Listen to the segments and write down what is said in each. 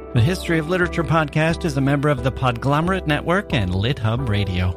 The History of Literature podcast is a member of the Podglomerate Network and LitHub Radio.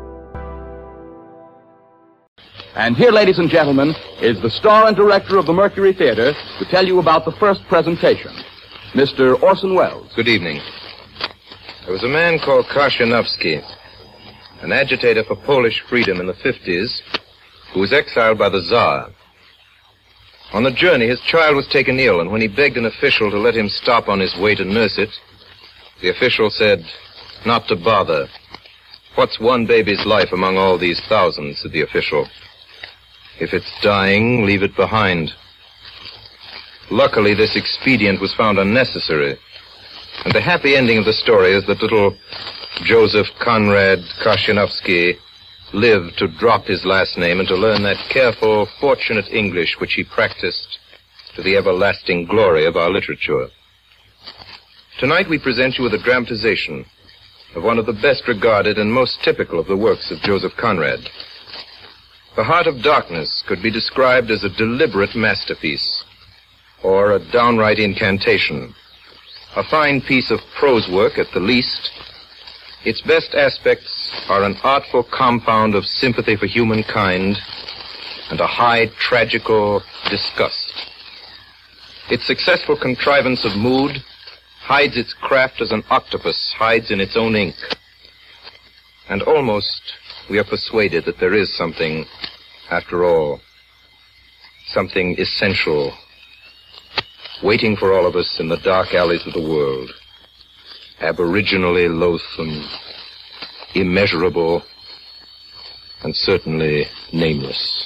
And here, ladies and gentlemen, is the star and director of the Mercury Theater to tell you about the first presentation, Mr. Orson Welles. Good evening. There was a man called Karshanovsky, an agitator for Polish freedom in the 50s, who was exiled by the Tsar. On the journey, his child was taken ill, and when he begged an official to let him stop on his way to nurse it, the official said, "Not to bother. What's one baby's life among all these thousands," said the official. "If it's dying, leave it behind." Luckily, this expedient was found unnecessary, and the happy ending of the story is that little Joseph Conrad Karshanovsky lived to drop his last name and to learn that careful, fortunate English which he practiced to the everlasting glory of our literature. Tonight we present you with a dramatization of one of the best regarded and most typical of the works of Joseph Conrad. The Heart of Darkness could be described as a deliberate masterpiece, or a downright incantation. A fine piece of prose work at the least. Its best aspects are an artful compound of sympathy for humankind and a high tragical disgust. Its successful contrivance of mood hides its craft as an octopus hides in its own ink. And almost we are persuaded that there is something, after all, something essential, waiting for all of us in the dark alleys of the world. Aboriginally loathsome, immeasurable, and certainly nameless.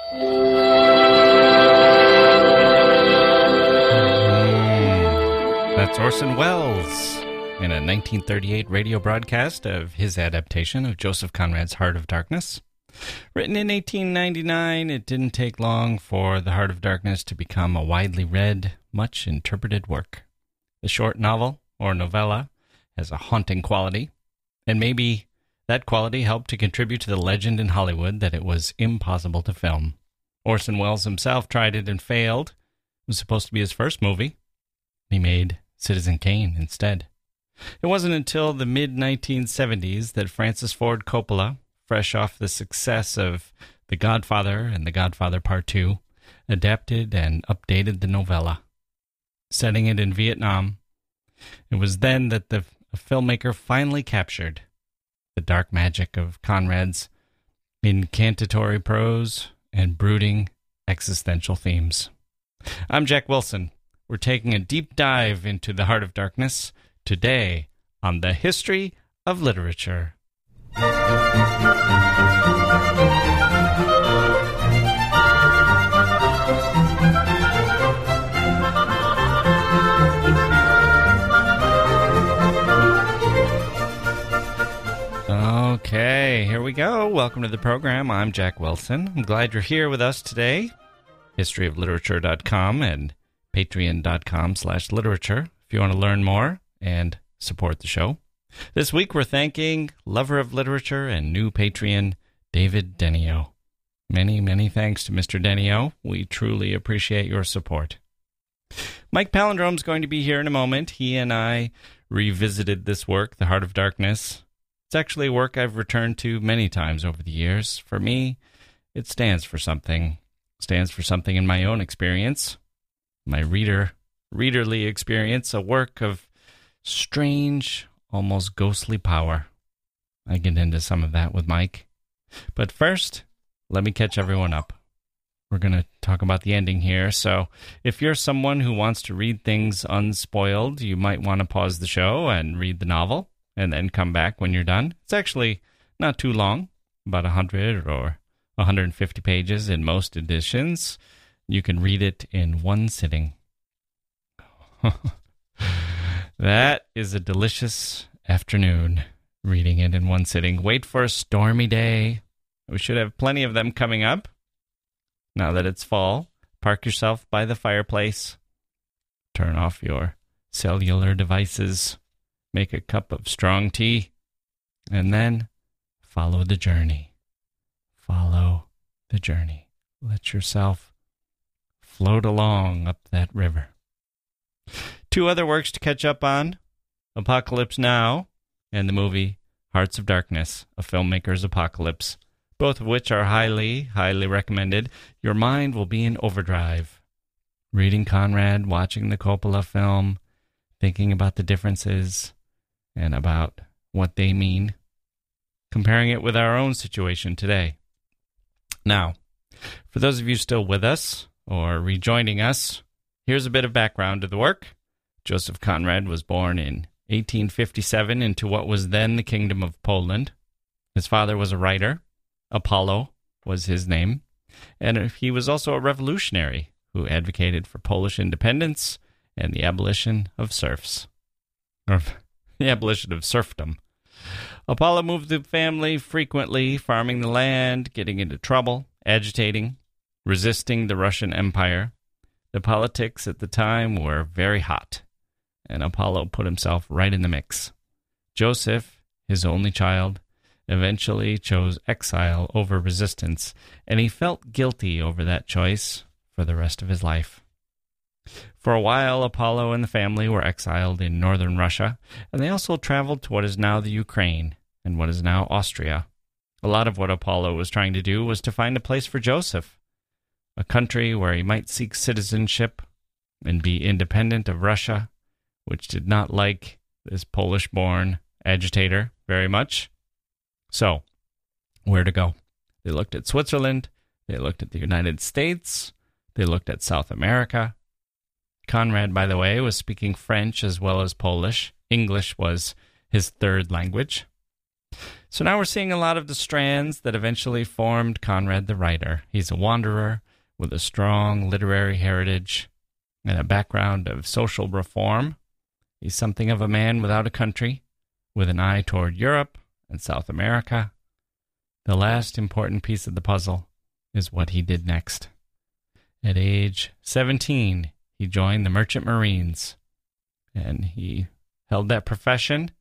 That's Orson Welles in a 1938 radio broadcast of his adaptation of Joseph Conrad's Heart of Darkness. Written in 1899, it didn't take long for The Heart of Darkness to become a widely read, much interpreted work. The short novel, or novella, has a haunting quality, and maybe that quality helped to contribute to the legend in Hollywood that it was impossible to film. Orson Welles himself tried it and failed. It was supposed to be his first movie. He made Citizen Kane instead. It wasn't until the mid-1970s that Francis Ford Coppola, fresh off the success of The Godfather and The Godfather Part 2, adapted and updated the novella, setting it in Vietnam. It was then that the filmmaker finally captured the dark magic of Conrad's incantatory prose and brooding existential themes. I'm Jack Wilson. We're taking a deep dive into The Heart of Darkness today on the History of Literature. Okay, here we go. Welcome to the program. I'm Jack Wilson. I'm glad you're here with us today. historyofliterature.com and patreon.com/literature if you want to learn more and support the show. This week we're thanking lover of literature and new Patreon, David Denio. Many, many thanks to Mr. Denio. We truly appreciate your support. Mike Palindrome's going to be here in a moment. He and I revisited this work, The Heart of Darkness. It's actually a work I've returned to many times over the years. For me, it stands for something. It stands for something in my own experience, my readerly experience, a work of strange, almost ghostly power. I get into some of that with Mike. But first, let me catch everyone up. We're going to talk about the ending here, so if you're someone who wants to read things unspoiled, you might want to pause the show and read the novel, and then come back when you're done. It's actually not too long, about 100 or 150 pages in most editions. You can read it in one sitting. That is a delicious afternoon, reading it in one sitting. Wait for a stormy day. We should have plenty of them coming up. Now that it's fall, park yourself by the fireplace. Turn off your cellular devices. Make a cup of strong tea. And then follow the journey. Follow the journey. Let yourself float along up that river. Two other works to catch up on, Apocalypse Now and the movie Hearts of Darkness, A Filmmaker's Apocalypse, both of which are highly, highly recommended. Your mind will be in overdrive. Reading Conrad, watching the Coppola film, thinking about the differences and about what they mean, comparing it with our own situation today. Now, for those of you still with us or rejoining us, here's a bit of background to the work. Joseph Conrad was born in 1857 into what was then the Kingdom of Poland. His father was a writer. Apollo was his name. And he was also a revolutionary who advocated for Polish independence and the abolition of serfs. Or the abolition of serfdom. Apollo moved the family frequently, farming the land, getting into trouble, agitating, resisting the Russian Empire. The politics at the time were very hot, and Apollo put himself right in the mix. Joseph, his only child, eventually chose exile over resistance, and he felt guilty over that choice for the rest of his life. For a while, Apollo and the family were exiled in northern Russia, and they also traveled to what is now the Ukraine and what is now Austria. A lot of what Apollo was trying to do was to find a place for Joseph, a country where he might seek citizenship and be independent of Russia, which did not like this Polish-born agitator very much. So, where to go? They looked at Switzerland, they looked at the United States, they looked at South America. Conrad, by the way, was speaking French as well as Polish. English was his third language. So now we're seeing a lot of the strands that eventually formed Conrad the writer. He's a wanderer with a strong literary heritage and a background of social reform. He's something of a man without a country, with an eye toward Europe and South America. The last important piece of the puzzle is what he did next. At age 17, he joined the Merchant Marines, and he held that profession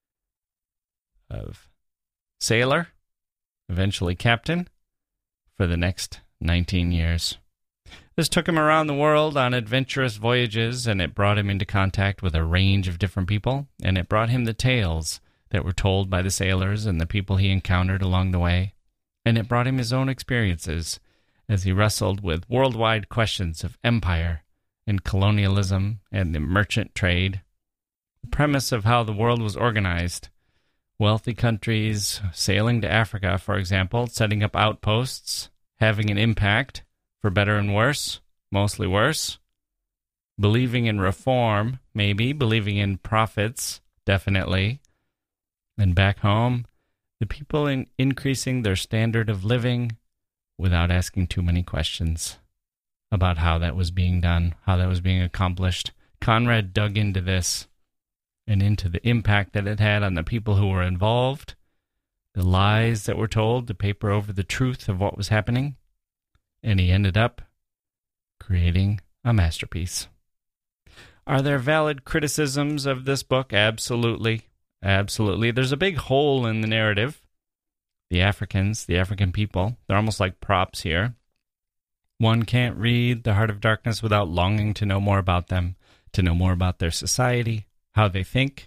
of sailor, eventually captain, for the next 19 years. This took him around the world on adventurous voyages, and it brought him into contact with a range of different people, and it brought him the tales that were told by the sailors and the people he encountered along the way, and it brought him his own experiences as he wrestled with worldwide questions of empire and colonialism and the merchant trade. The premise of how the world was organized, wealthy countries sailing to Africa, for example, setting up outposts, having an impact, for better and worse, mostly worse, believing in reform, maybe, believing in profits, definitely, and back home, the people increasing their standard of living without asking too many questions about how that was being done, how that was being accomplished. Conrad dug into this and into the impact that it had on the people who were involved, the lies that were told to paper over the truth of what was happening, and he ended up creating a masterpiece. Are there valid criticisms of this book? Absolutely. Absolutely. There's a big hole in the narrative. The Africans, the African people, they're almost like props here. One can't read The Heart of Darkness without longing to know more about them, to know more about their society, how they think.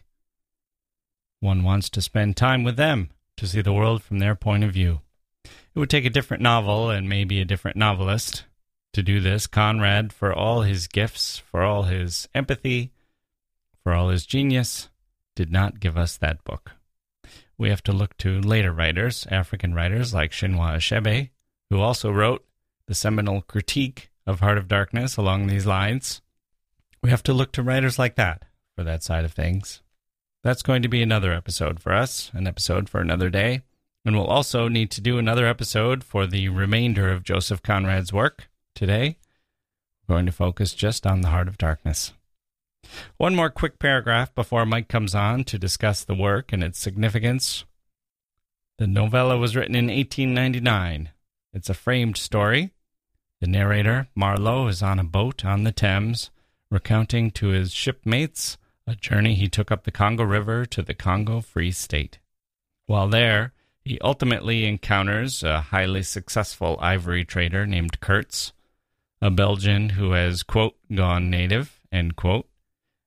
One wants to spend time with them, to see the world from their point of view. It would take a different novel and maybe a different novelist to do this. Conrad, for all his gifts, for all his empathy, for all his genius, did not give us that book. We have to look to later writers, African writers like Chinua Achebe, who also wrote the seminal critique of Heart of Darkness along these lines. We have to look to writers like that for that side of things. That's going to be another episode for us, an episode for another day. And we'll also need to do another episode for the remainder of Joseph Conrad's work. Today, we're going to focus just on The Heart of Darkness. One more quick paragraph before Mike comes on to discuss the work and its significance. The novella was written in 1899. It's a framed story. The narrator, Marlowe, is on a boat on the Thames, recounting to his shipmates a journey he took up the Congo River to the Congo Free State. While there, he ultimately encounters a highly successful ivory trader named Kurtz, a Belgian who has, quote, gone native, end quote,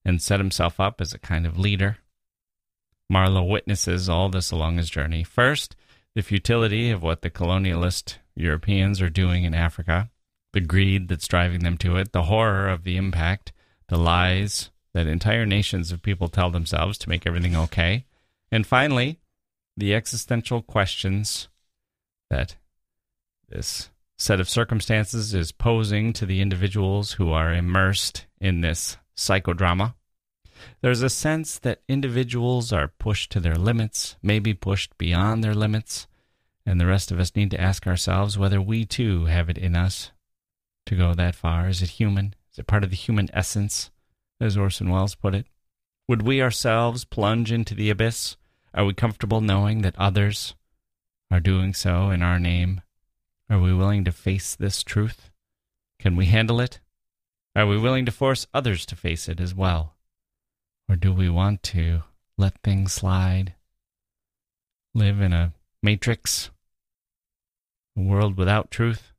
and set himself up as a kind of leader. Marlowe witnesses all this along his journey. First, the futility of what the colonialist Europeans are doing in Africa, the greed that's driving them to it, the horror of the impact, the lies that entire nations of people tell themselves to make everything okay, and finally, the existential questions that this set of circumstances is posing to the individuals who are immersed in this psychodrama. There's a sense that individuals are pushed to their limits, maybe pushed beyond their limits, and the rest of us need to ask ourselves whether we too have it in us to go that far. Is it human? Is it part of the human essence, as Orson Welles put it? Would we ourselves plunge into the abyss? Are we comfortable knowing that others are doing so in our name? Are we willing to face this truth? Can we handle it? Are we willing to force others to face it as well? Or do we want to let things slide? Live in a matrix? A world without truth?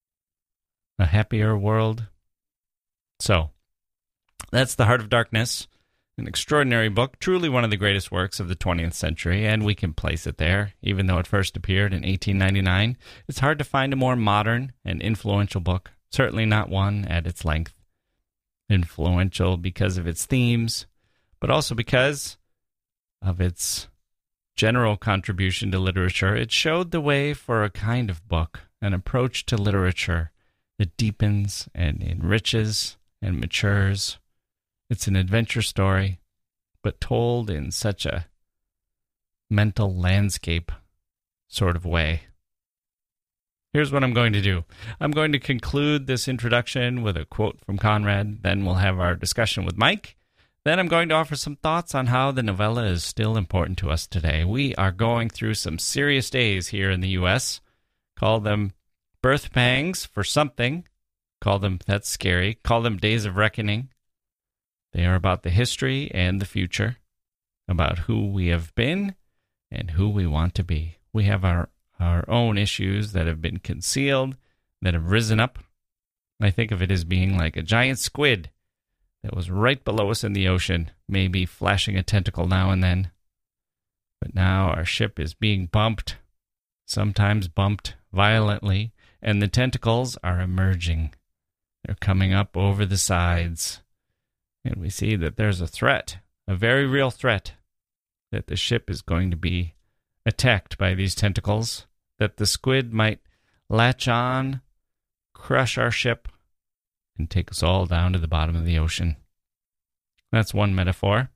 A happier world? So, that's The Heart of Darkness, an extraordinary book, truly one of the greatest works of the 20th century, and we can place it there, even though it first appeared in 1899. It's hard to find a more modern and influential book, certainly not one at its length. Influential because of its themes, but also because of its general contribution to literature. It showed the way for a kind of book, an approach to literature that deepens and enriches and matures. It's an adventure story, but told in such a mental landscape sort of way. Here's what I'm going to do. I'm going to conclude this introduction with a quote from Conrad. Then we'll have our discussion with Mike. Then I'm going to offer some thoughts on how the novella is still important to us today. We are going through some serious days here in the U.S. Call them birth pangs for something. Call them, that's scary. Call them days of reckoning. They are about the history and the future, about who we have been and who we want to be. We have our own issues that have been concealed, that have risen up. I think of it as being like a giant squid that was right below us in the ocean, maybe flashing a tentacle now and then. But now our ship is being bumped, sometimes bumped violently, and the tentacles are emerging. They're coming up over the sides. And we see that there's a threat, a very real threat, that the ship is going to be attacked by these tentacles, that the squid might latch on, crush our ship, and take us all down to the bottom of the ocean. That's one metaphor.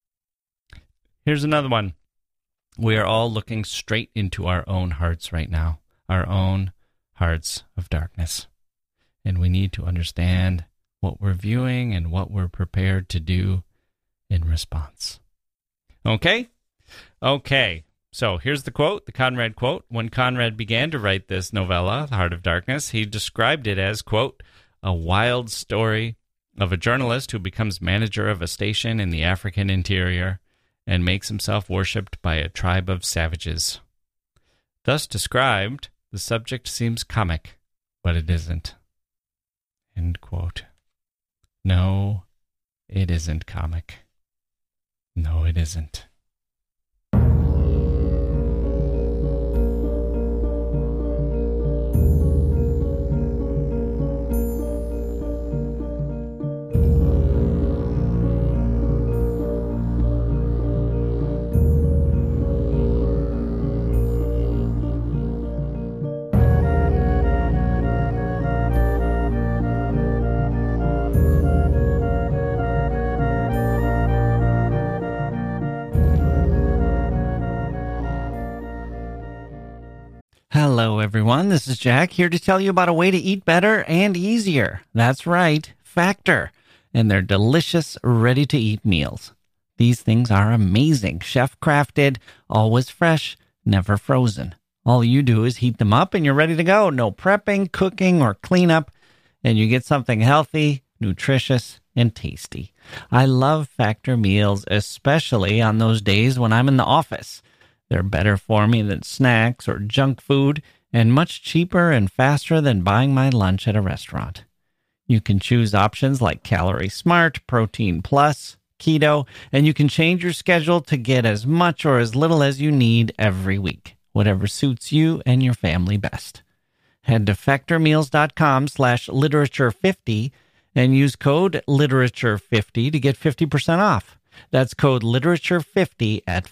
Here's another one. We are all looking straight into our own hearts right now, our own hearts of darkness. And we need to understand what we're viewing and what we're prepared to do in response. Okay? Okay. So here's the quote, the Conrad quote. When Conrad began to write this novella, The Heart of Darkness, he described it as, quote, a wild story of a journalist who becomes manager of a station in the African interior and makes himself worshipped by a tribe of savages. Thus described, the subject seems comic, but it isn't. End quote. No, it isn't comic. No, it isn't. Hello, everyone. This is Jack here to tell you about a way to eat better and easier. That's right, Factor, and their delicious, ready-to-eat meals. These things are amazing, chef-crafted, always fresh, never frozen. All you do is heat them up and you're ready to go. No prepping, cooking, or cleanup, and you get something healthy, nutritious, and tasty. I love Factor meals, especially on those days when I'm in the office. They're better for me than snacks or junk food, and much cheaper and faster than buying my lunch at a restaurant. You can choose options like Calorie Smart, Protein Plus, keto, and you can change your schedule to get as much or as little as you need every week, whatever suits you and your family best. Head to factormeals.com/literature50 and use code literature50 to get 50% off. That's code literature50 at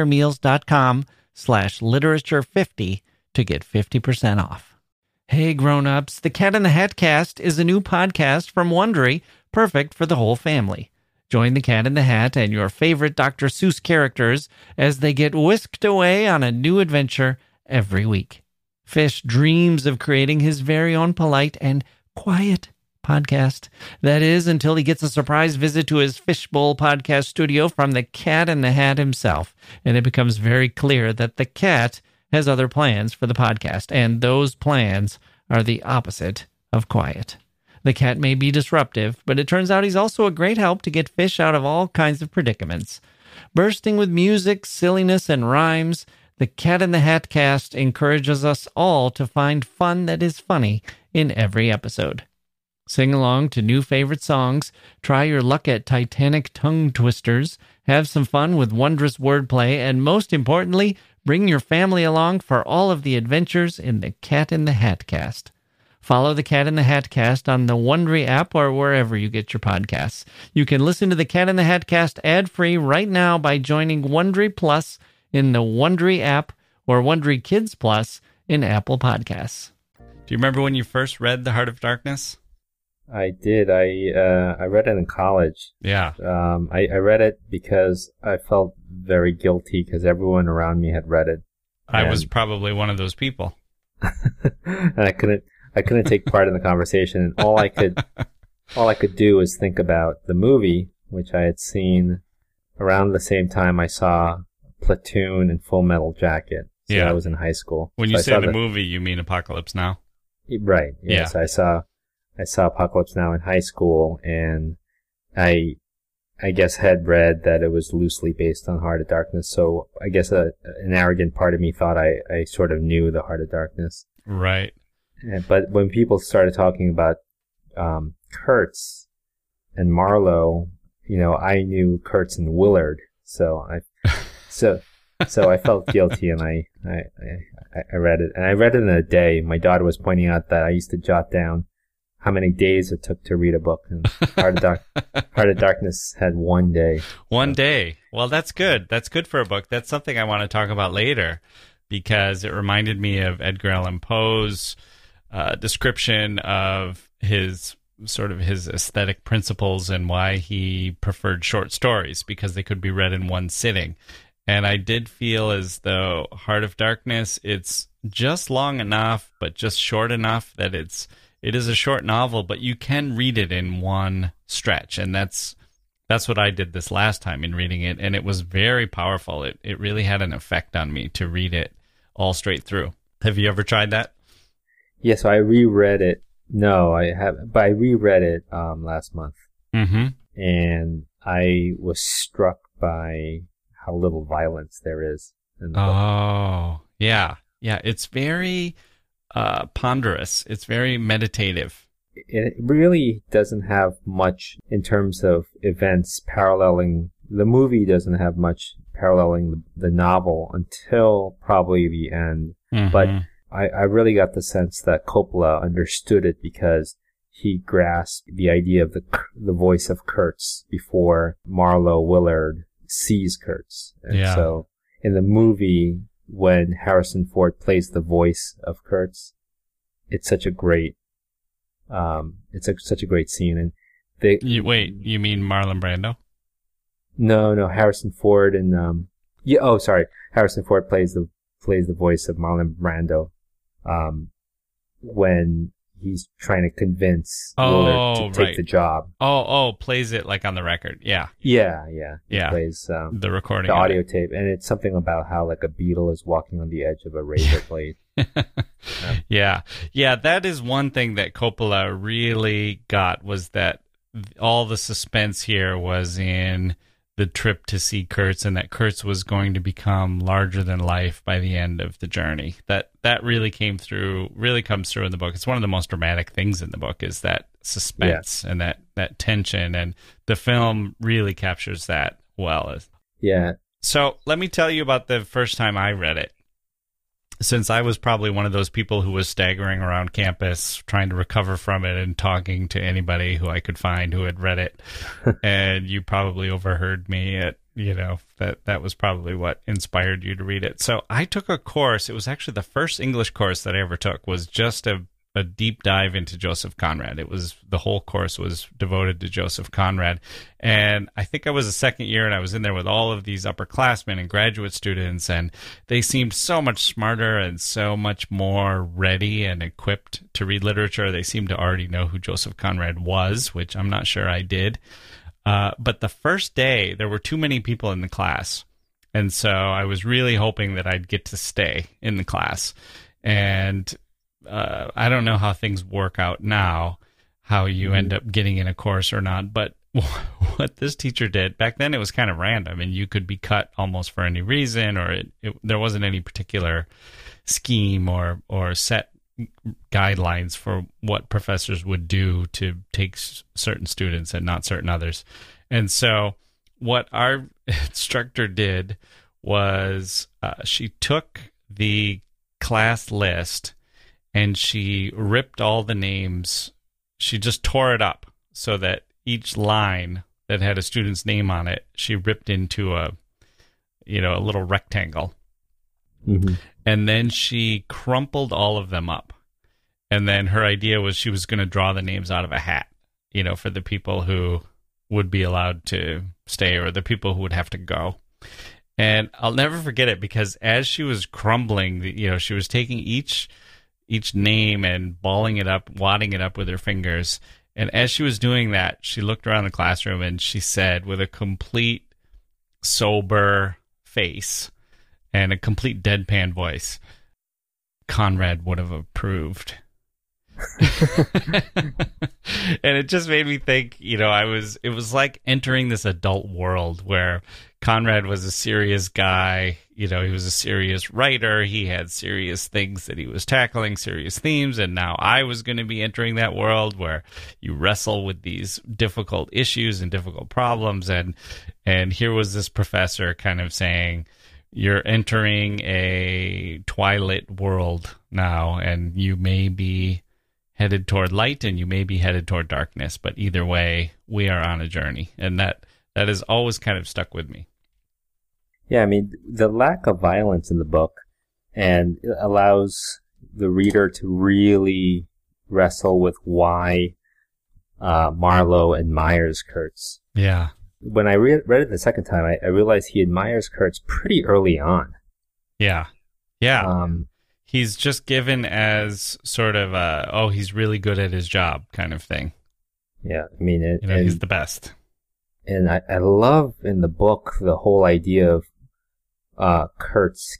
factormeals.com/literature50 to get 50% off. Hey grown-ups, the Cat in the Hat Cast is a new podcast from Wondery, perfect for the whole family. Join the Cat in the Hat and your favorite Dr. Seuss characters as they get whisked away on a new adventure every week. Fish dreams of creating his very own polite and quiet podcast. That is, until he gets a surprise visit to his Fishbowl podcast studio from the Cat in the Hat himself. And it becomes very clear that the cat has other plans for the podcast, and those plans are the opposite of quiet. The cat may be disruptive, but it turns out he's also a great help to get Fish out of all kinds of predicaments. Bursting with music, silliness, and rhymes, the Cat in the Hat Cast encourages us all to find fun that is funny in every episode. Sing along to new favorite songs, try your luck at Titanic tongue twisters, have some fun with wondrous wordplay, and most importantly, bring your family along for all of the adventures in the Cat in the Hat Cast. Follow the Cat in the Hat Cast on the Wondery app or wherever you get your podcasts. You can listen to the Cat in the Hat Cast ad-free right now by joining Wondery Plus in the Wondery app or Wondery Kids Plus in Apple Podcasts. Do you remember when you first read The Heart of Darkness? I did. I read it in college. Yeah. I read it because I felt very guilty because everyone around me had read it. I was probably one of those people. And I couldn't take part in the conversation. And all I could do was think about the movie, which I had seen around the same time I saw Platoon and Full Metal Jacket. So yeah. I was in high school. When you say the movie, you mean Apocalypse Now? Right. Yes. Yeah. I saw Apocalypse Now in high school, and I guess had read that it was loosely based on Heart of Darkness. So I guess an arrogant part of me thought I sort of knew the Heart of Darkness. Right. But when people started talking about Kurtz and Marlowe, I knew Kurtz and Willard. So I felt guilty, and I read it. And I read it in a day. My daughter was pointing out that I used to jot down how many days it took to read a book, and Heart of Darkness had 1 day. One day. Well, that's good. That's good for a book. That's something I want to talk about later, because it reminded me of Edgar Allan Poe's description of his aesthetic principles and why he preferred short stories, because they could be read in one sitting. And I did feel as though Heart of Darkness, it's just long enough, but just short enough that it is a short novel, but you can read it in one stretch. And that's what I did this last time in reading it, and it was very powerful. It really had an effect on me to read it all straight through. Have you ever tried that? Yes, I reread it. No, I haven't, but I reread it last month. Mm-hmm. And I was struck by how little violence there is in the book. Oh, yeah. Yeah, it's very ponderous. It's very meditative. It really doesn't have much in terms of events paralleling. The movie doesn't have much paralleling the novel until probably the end. Mm-hmm. But I really got the sense that Coppola understood it because he grasped the idea of the voice of Kurtz before Marlowe Willard sees Kurtz. And so in the movie, when Harrison Ford plays the voice of Kurtz, it's such a great such a great scene. And you mean Marlon Brando? No, Harrison Ford and Harrison Ford plays the voice of Marlon Brando when he's trying to convince Willard to take the job. Plays it like on the record. Yeah. Yeah. He plays the recording, the audio tape, and it's something about how like a beetle is walking on the edge of a razor blade. Yeah. That is one thing that Coppola really got, was that all the suspense here was in the trip to see Kurtz, and that Kurtz was going to become larger than life by the end of the journey. That really comes through in the book. It's one of the most dramatic things in the book, is that suspense and that tension, and the film really captures that well. Yeah. So let me tell you about the first time I read it. Since I was probably one of those people who was staggering around campus trying to recover from it and talking to anybody who I could find who had read it, and you probably overheard me at, that was probably what inspired you to read it. So I took a course. It was actually the first English course that I ever took, was just a deep dive into Joseph Conrad. The whole course was devoted to Joseph Conrad. And I think I was a second year, and I was in there with all of these upperclassmen and graduate students, and they seemed so much smarter and so much more ready and equipped to read literature. They seemed to already know who Joseph Conrad was, which I'm not sure I did. But the first day, there were too many people in the class. And so I was really hoping that I'd get to stay in the class. And I don't know how things work out now, how you end up getting in a course or not. But what this teacher did, back then it was kind of random, and you could be cut almost for any reason, or there wasn't any particular scheme or set guidelines for what professors would do to take certain students and not certain others. And so what our instructor did was she took the class list and she ripped all the names. She just tore it up so that each line that had a student's name on it, she ripped into a little rectangle. Mm-hmm. And then she crumpled all of them up. And then her idea was she was going to draw the names out of a hat, for the people who would be allowed to stay or the people who would have to go. And I'll never forget it, because as she was crumbling, she was taking each name and balling it up, wadding it up with her fingers. And as she was doing that, she looked around the classroom and she said, with a complete sober face and a complete deadpan voice, "Conrad would have approved." And it just made me think, it was like entering this adult world where Conrad was a serious guy. He was a serious writer. He had serious things that he was tackling, serious themes. And now I was going to be entering that world where you wrestle with these difficult issues and difficult problems. And here was this professor kind of saying, you're entering a twilight world now, and you may be headed toward light and you may be headed toward darkness, but either way, we are on a journey. And that has always kind of stuck with me. Yeah, I mean, the lack of violence in the book and it allows the reader to really wrestle with why Marlowe admires Kurtz. Yeah. When I read it the second time, I realized he admires Kurtz pretty early on. Yeah. Yeah. He's just given as sort of he's really good at his job kind of thing. Yeah, I mean, he's the best. And I love in the book the whole idea of Kurtz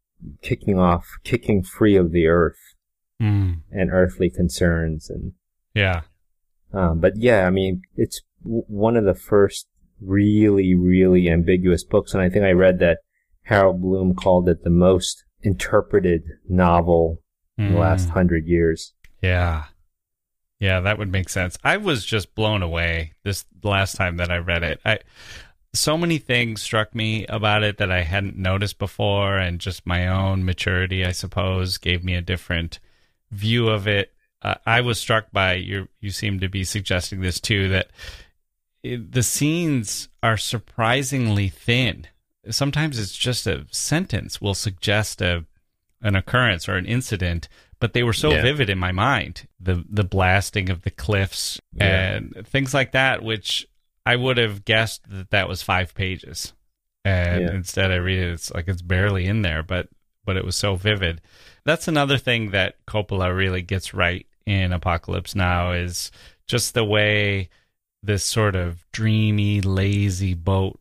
kicking free of the earth and earthly concerns, and yeah. But yeah, I mean, it's one of the first really, really ambiguous books, and I think I read that Harold Bloom called it the most interpreted novel in the last 100 years. Yeah. Yeah, that would make sense. I was just blown away this last time that I read it. So many things struck me about it that I hadn't noticed before, and just my own maturity, I suppose, gave me a different view of it. I was struck by, you seem to be suggesting this too, that the scenes are surprisingly thin. Sometimes it's just a sentence will suggest an occurrence or an incident, but they were so vivid in my mind. The blasting of the cliffs and things like that, which I would have guessed that was 5 pages. And instead I read it, it's like it's barely in there, but it was so vivid. That's another thing that Coppola really gets right in Apocalypse Now, is just the way this sort of dreamy, lazy boat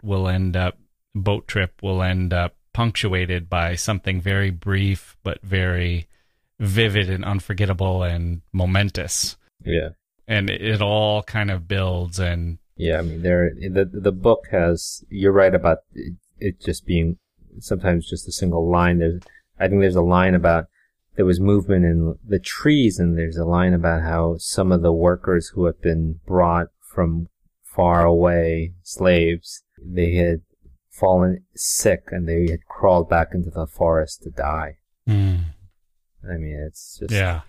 trip will end up punctuated by something very brief but very vivid and unforgettable and momentous. Yeah. And it all kind of builds. And yeah, I mean, the book has, you're right about it just being sometimes just a single line. I think there's a line about there was movement in the trees, and there's a line about how some of the workers who had been brought from far away, slaves, they had fallen sick and they had crawled back into the forest to die. Mm. I mean, it's just, Yeah.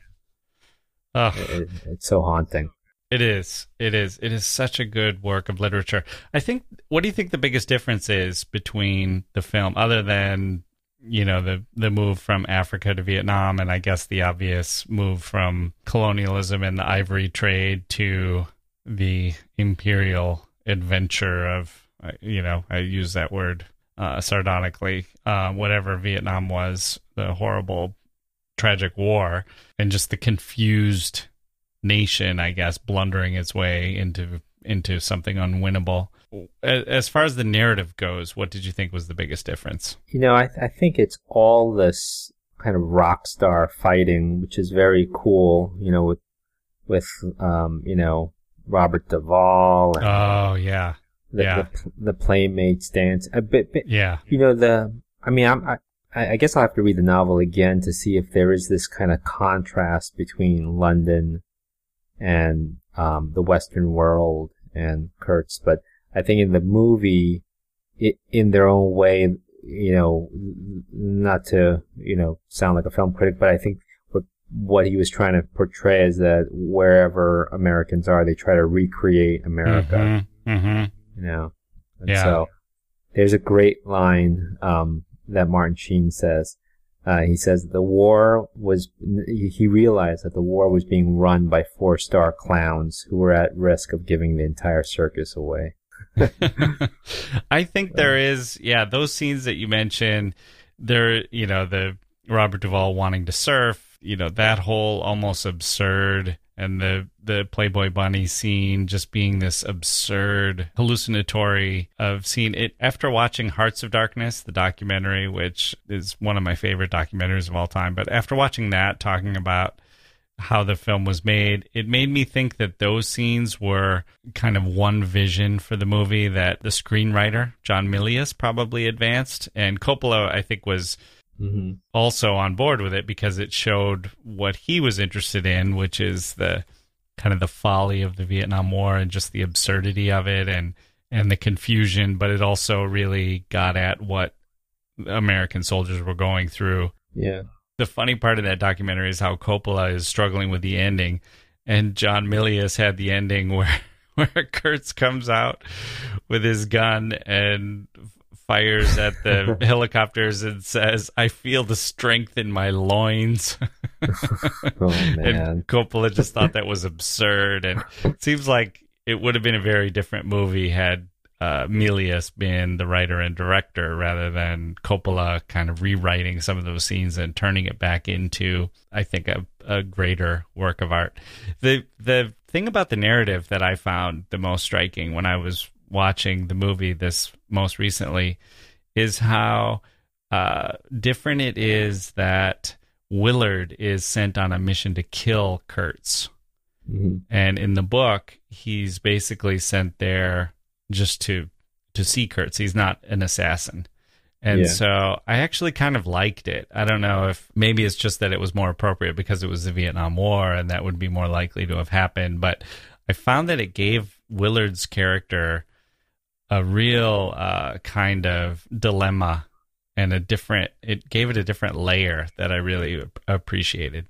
it's so haunting. It is. It is. It is such a good work of literature. I think, what do you think the biggest difference is between the film, other than, you know, the move from Africa to Vietnam, and I guess the obvious move from colonialism and the ivory trade to the imperial adventure of, you know, I use that word sardonically, whatever Vietnam was, the horrible, tragic war, and just the confused nation, I guess, blundering its way into something unwinnable. As far as the narrative goes, what did you think was the biggest difference? You know, I think it's all this kind of rock star fighting, which is very cool, you know, with you know, Robert Duvall. And Oh, yeah. the Playmates dance. A bit, Yeah. you know, I guess I'll have to read the novel again to see if there is this kind of contrast between London and the Western world and Kurtz, but I think in the movie, in their own way, you know, not to, you know, sound like a film critic, but I think what he was trying to portray is that wherever Americans are, they try to recreate America. Mm-hmm. Mm-hmm. You know, and Yeah. so there's a great line that Martin Sheen says. He says he realized that the war was being run by 4-star clowns who were at risk of giving the entire circus away. I think there is, those scenes that you mentioned, there, you know, the Robert Duvall wanting to surf, you know, that whole almost absurd, and the Playboy Bunny scene just being this absurd, hallucinatory of scene. It, after watching Hearts of Darkness, the documentary, which is one of my favorite documentaries of all time, but after watching that, talking about how the film was made, it made me think that those scenes were kind of one vision for the movie that the screenwriter, John Milius, probably advanced. And Coppola, I think, was also on board with it because it showed what he was interested in, which is the kind of the folly of the Vietnam War and just the absurdity of it and the confusion, but it also really got at what American soldiers were going through. Yeah. The funny part of that documentary is how Coppola is struggling with the ending, and John Milius had the ending where Kurtz comes out with his gun and fires at the helicopters and says, "I feel the strength in my loins." Oh, man. And Coppola just thought that was absurd, and it seems like it would have been a very different movie had Milius been the writer and director rather than Coppola kind of rewriting some of those scenes and turning it back into, I think, a greater work of art. The thing about the narrative that I found the most striking when I was watching the movie this most recently is how different it is that Willard is sent on a mission to kill Kurtz. Mm-hmm. And in the book, he's basically sent there just to see Kurtz. He's not an assassin. And so I actually kind of liked it. I don't know if maybe it's just that it was more appropriate because it was the Vietnam War and that would be more likely to have happened. But I found that it gave Willard's character a real kind of dilemma and it gave it a different layer that I really appreciated.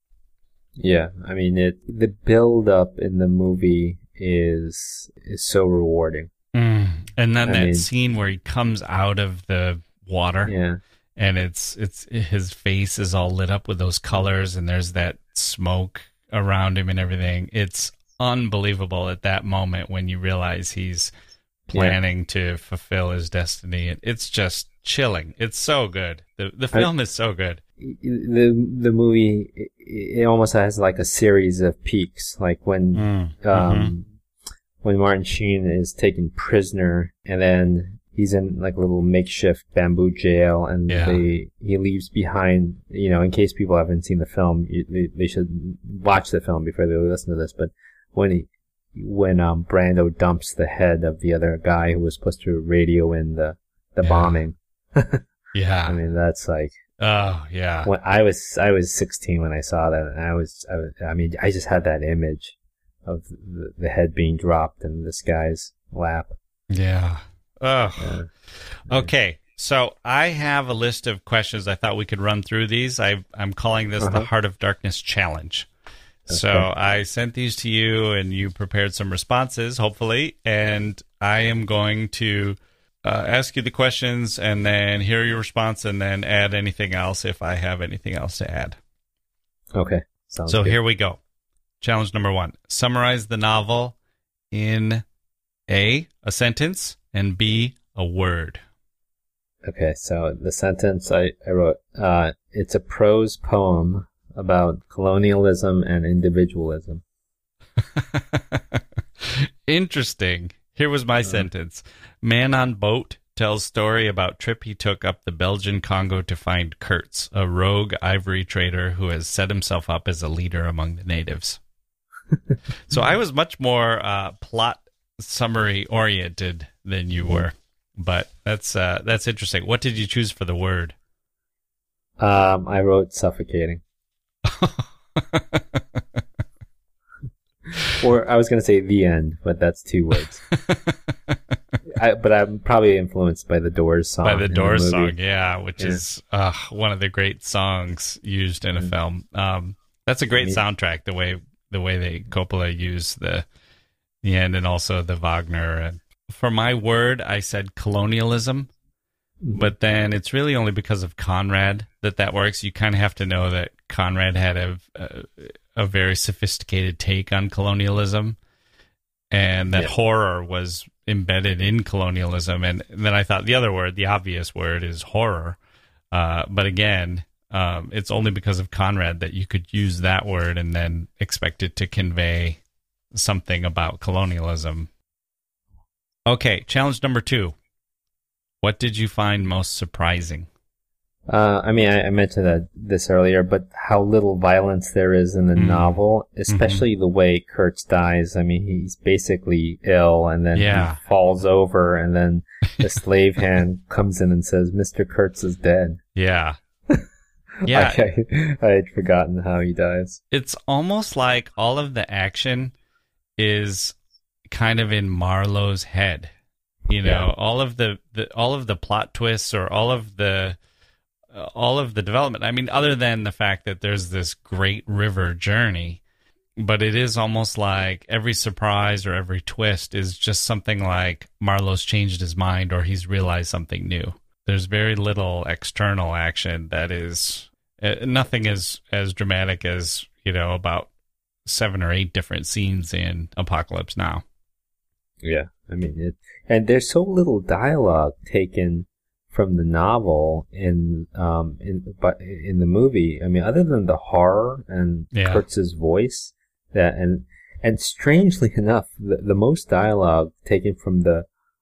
Yeah, I mean, the build up in the movie is so rewarding. And then that scene where he comes out of the water, and it's his face is all lit up with those colors, and there's that smoke around him and everything. It's unbelievable at that moment when you realize he's planning to fulfill his destiny. It's just chilling. It's so good. The film is so good. The movie, it almost has like a series of peaks, like when Martin Sheen is taken prisoner and then he's in like a little makeshift bamboo jail and he leaves behind, you know, in case people haven't seen the film, they should watch the film before they listen to this, but when Brando dumps the head of the other guy who was supposed to radio in the bombing. Yeah. I mean, that's like, Oh, yeah. When I was 16 when I saw that, and I just had that image of the head being dropped in this guy's lap. Yeah. Oh. Okay. So I have a list of questions. I thought we could run through these. I'm calling this the Heart of Darkness Challenge. Okay. So I sent these to you, and you prepared some responses, hopefully. And I am going to ask you the questions, and then hear your response, and then add anything else if I have anything else to add. Okay. Sounds good. Here we go. Challenge number 1. Summarize the novel in A, a sentence, and B, a word. Okay, so the sentence I wrote, it's a prose poem about colonialism and individualism. Interesting. Here was my sentence. Man on boat tells story about trip he took up the Belgian Congo to find Kurtz, a rogue ivory trader who has set himself up as a leader among the natives. So I was much more plot summary oriented than you were. But that's interesting. What did you choose for the word? I wrote suffocating. Or I was going to say the end, but that's 2 words. But I'm probably influenced by the Doors song. By the Doors song, yeah, which is one of the great songs used in a film. That's a great soundtrack. The way they Coppola used the end, and also the Wagner. And for my word, I said colonialism, but then it's really only because of Conrad that works. You kind of have to know that Conrad had a very sophisticated take on colonialism, and that horror was embedded in colonialism. And then I thought the other word, the obvious word, is horror. But again, it's only because of Conrad that you could use that word and then expect it to convey something about colonialism. Okay, challenge number 2. What did you find most surprising? I mentioned this earlier, but how little violence there is in the novel, especially the way Kurtz dies. I mean, he's basically ill, and then he falls over, and then the slave hand comes in and says, "Mr. Kurtz is dead." Yeah. Yeah. I had forgotten how he dies. It's almost like all of the action is kind of in Marlowe's head, all of the plot twists, or all of the development. I mean, other than the fact that there's this great river journey, but it is almost like every surprise or every twist is just something like Marlowe's changed his mind, or he's realized something new. There's very little external action that is nothing as dramatic as, about 7 or 8 different scenes in Apocalypse Now. Yeah, I mean, and there's so little dialogue taken from the novel in the movie. I mean, other than the horror and Kurtz's voice, and strangely enough, the most dialogue taken from the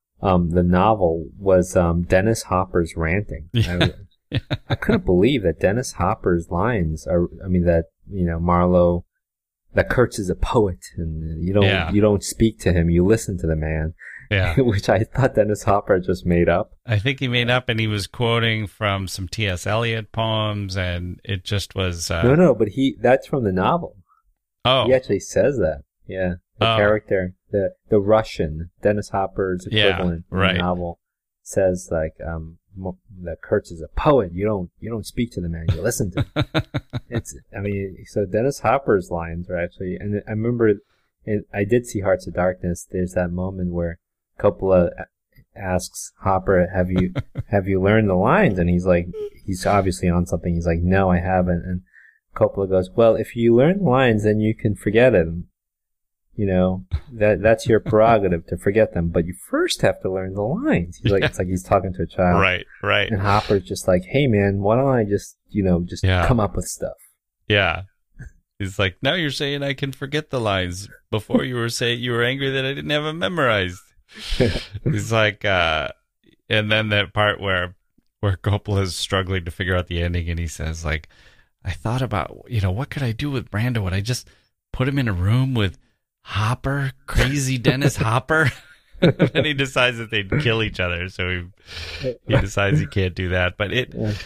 novel was Dennis Hopper's ranting. I couldn't believe that Dennis Hopper's lines are. I mean, that Marlowe. That Kurtz is a poet, and you don't speak to him, you listen to the man. Yeah. Which I thought Dennis Hopper just made up. I think he made up, and he was quoting from some T.S. Eliot poems, and it just was... No, but that's from the novel. Oh. He actually says that. Yeah. The character, the Russian, Dennis Hopper's equivalent in the novel, says, like, that Kurtz is a poet. You don't speak to the man, you listen to him. So Dennis Hopper's lines are actually, and I remember, I did see Hearts of Darkness. There's that moment where Coppola asks Hopper, "Have you learned the lines?" And he's like, he's obviously on something. He's like, "No, I haven't." And Coppola goes, "Well, if you learn the lines, then you can forget it. That's your prerogative to forget them, but you first have to learn the lines." He's like, it's like he's talking to a child. Right. And Hopper's just like, "Hey man, why don't I just come up with stuff?" Yeah. He's like, "Now you're saying I can forget the lines. Before you were saying you were angry that I didn't have them memorized." He's like, and then that part where Coppola is struggling to figure out the ending, and he says, like, "I thought about, what could I do with Brando? Would I just put him in a room with Hopper, crazy Dennis Hopper?" And he decides that they'd kill each other, so he decides he can't do that. But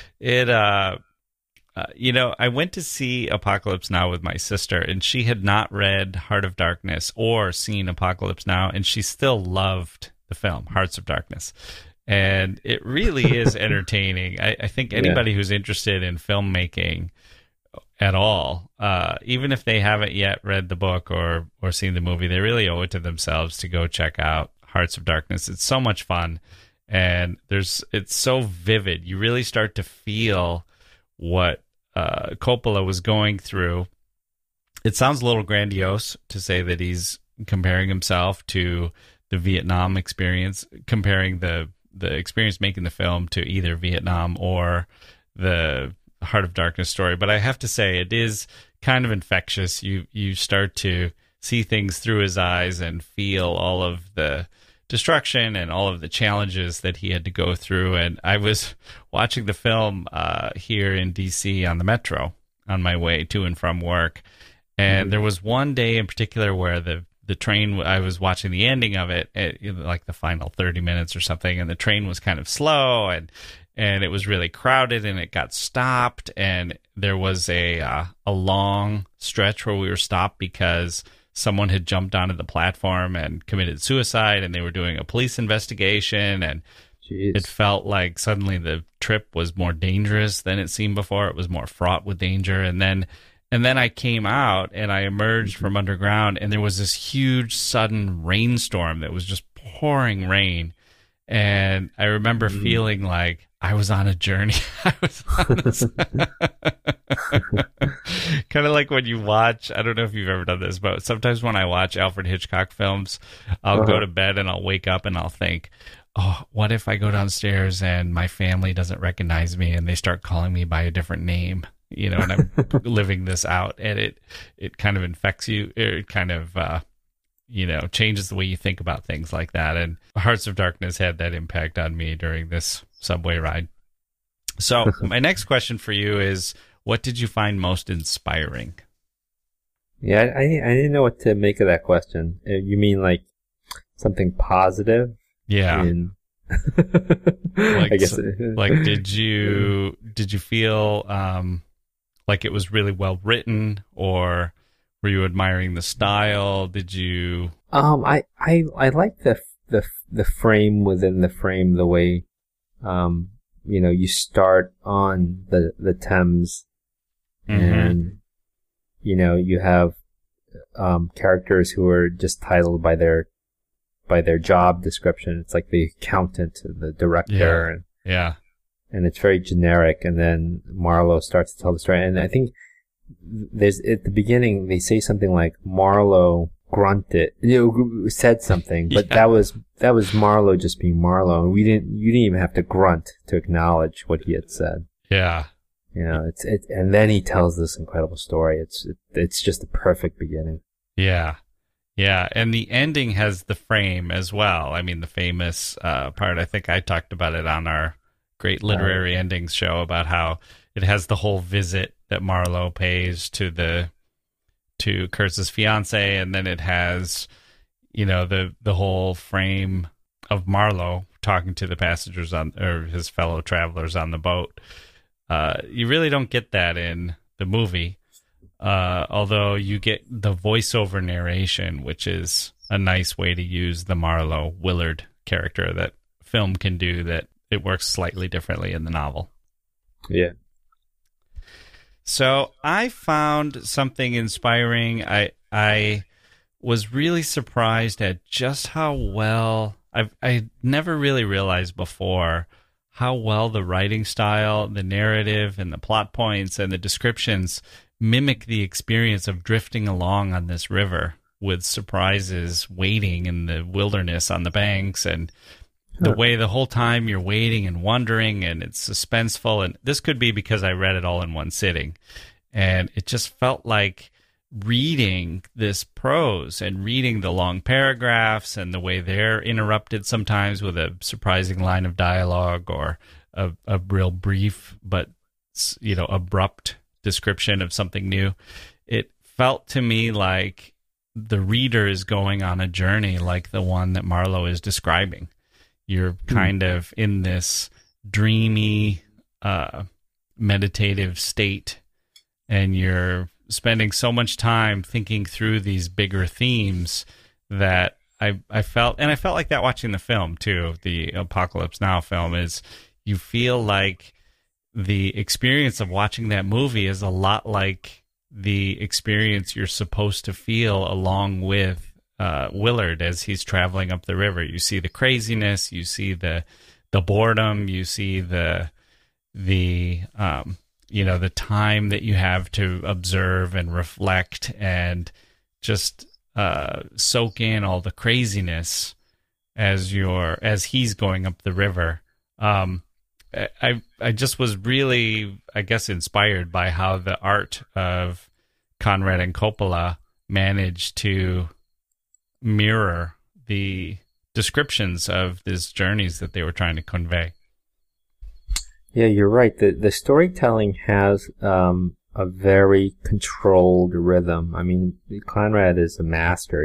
I went to see Apocalypse Now with my sister, and she had not read Heart of Darkness or seen Apocalypse Now, and she still loved the film Hearts of Darkness. And it really is entertaining. I think anybody who's interested in filmmaking at all, even if they haven't yet read the book or seen the movie, they really owe it to themselves to go check out Hearts of Darkness. It's so much fun, and it's so vivid. You really start to feel what Coppola was going through. It sounds a little grandiose to say that he's comparing himself to the Vietnam experience, comparing the experience making the film to either Vietnam or the Heart of Darkness story. But I have to say, it is kind of infectious. You start to see things through his eyes and feel all of the destruction and all of the challenges that he had to go through. And I was watching the film here in D.C. on the Metro on my way to and from work. And there was one day in particular where the train, I was watching the ending of it, like the final 30 minutes or something, and the train was kind of slow, and it was really crowded, and it got stopped, and there was a long stretch where we were stopped because someone had jumped onto the platform and committed suicide, and they were doing a police investigation, and it felt like suddenly the trip was more dangerous than it seemed before. It was more fraught with danger, and then I came out and I emerged from underground, and there was this huge sudden rainstorm that was just pouring rain. And I remember feeling like I was on a journey. I was on this kind of like when you watch, I don't know if you've ever done this, but sometimes when I watch Alfred Hitchcock films, I'll go to bed and I'll wake up and I'll think, oh, what if I go downstairs and my family doesn't recognize me and they start calling me by a different name? And I'm living this out, and it kind of infects you. It kind of, changes the way you think about things like that. And Hearts of Darkness had that impact on me during this subway ride. So my next question for you is, what did you find most inspiring? Yeah, I didn't know what to make of that question. You mean like something positive? Yeah. I guess. Did you feel like it was really well written, or were you admiring the style? Did you? I like the frame within the frame, the way, you start on the Thames, and you have characters who are just titled by their job description. It's like the accountant, the director, and it's very generic. And then Marlowe starts to tell the story. And I think there's, at the beginning, they say something like Marlowe grunted, said something, but that was Marlowe just being Marlowe. And you didn't even have to grunt to acknowledge what he had said. Yeah. And then he tells this incredible story. It's just a perfect beginning. Yeah. Yeah. And the ending has the frame as well. I mean, the famous part, I think I talked about it on our great literary endings show, about how it has the whole visit that Marlowe pays to Kurtz's fiance, and then it has, the whole frame of Marlowe talking to the passengers or his fellow travelers on the boat. You really don't get that in the movie, although you get the voiceover narration, which is a nice way to use the Marlowe Willard character that film can do, that it works slightly differently in the novel. Yeah. So I found something inspiring. I was really surprised at just how well, I never really realized before how well the writing style, the narrative, and the plot points and the descriptions mimic the experience of drifting along on this river with surprises waiting in the wilderness on the banks, and the way the whole time you're waiting and wondering, and it's suspenseful. And this could be because I read it all in one sitting, and it just felt like reading this prose and reading the long paragraphs and the way they're interrupted sometimes with a surprising line of dialogue or a real brief but abrupt description of something new. It felt to me like the reader is going on a journey like the one that Marlowe is describing. You're kind of in this dreamy, meditative state, and you're spending so much time thinking through these bigger themes that I felt like that watching the film too, the Apocalypse Now film, is you feel like the experience of watching that movie is a lot like the experience you're supposed to feel along with Willard as he's traveling up the river. You see the craziness, you see the boredom, you see the the time that you have to observe and reflect and just soak in all the craziness as he's going up the river. I just was really, I guess, inspired by how the art of Conrad and Coppola managed to mirror the descriptions of these journeys that they were trying to convey. Yeah, you're right. The storytelling has a very controlled rhythm. I mean, Conrad is a master.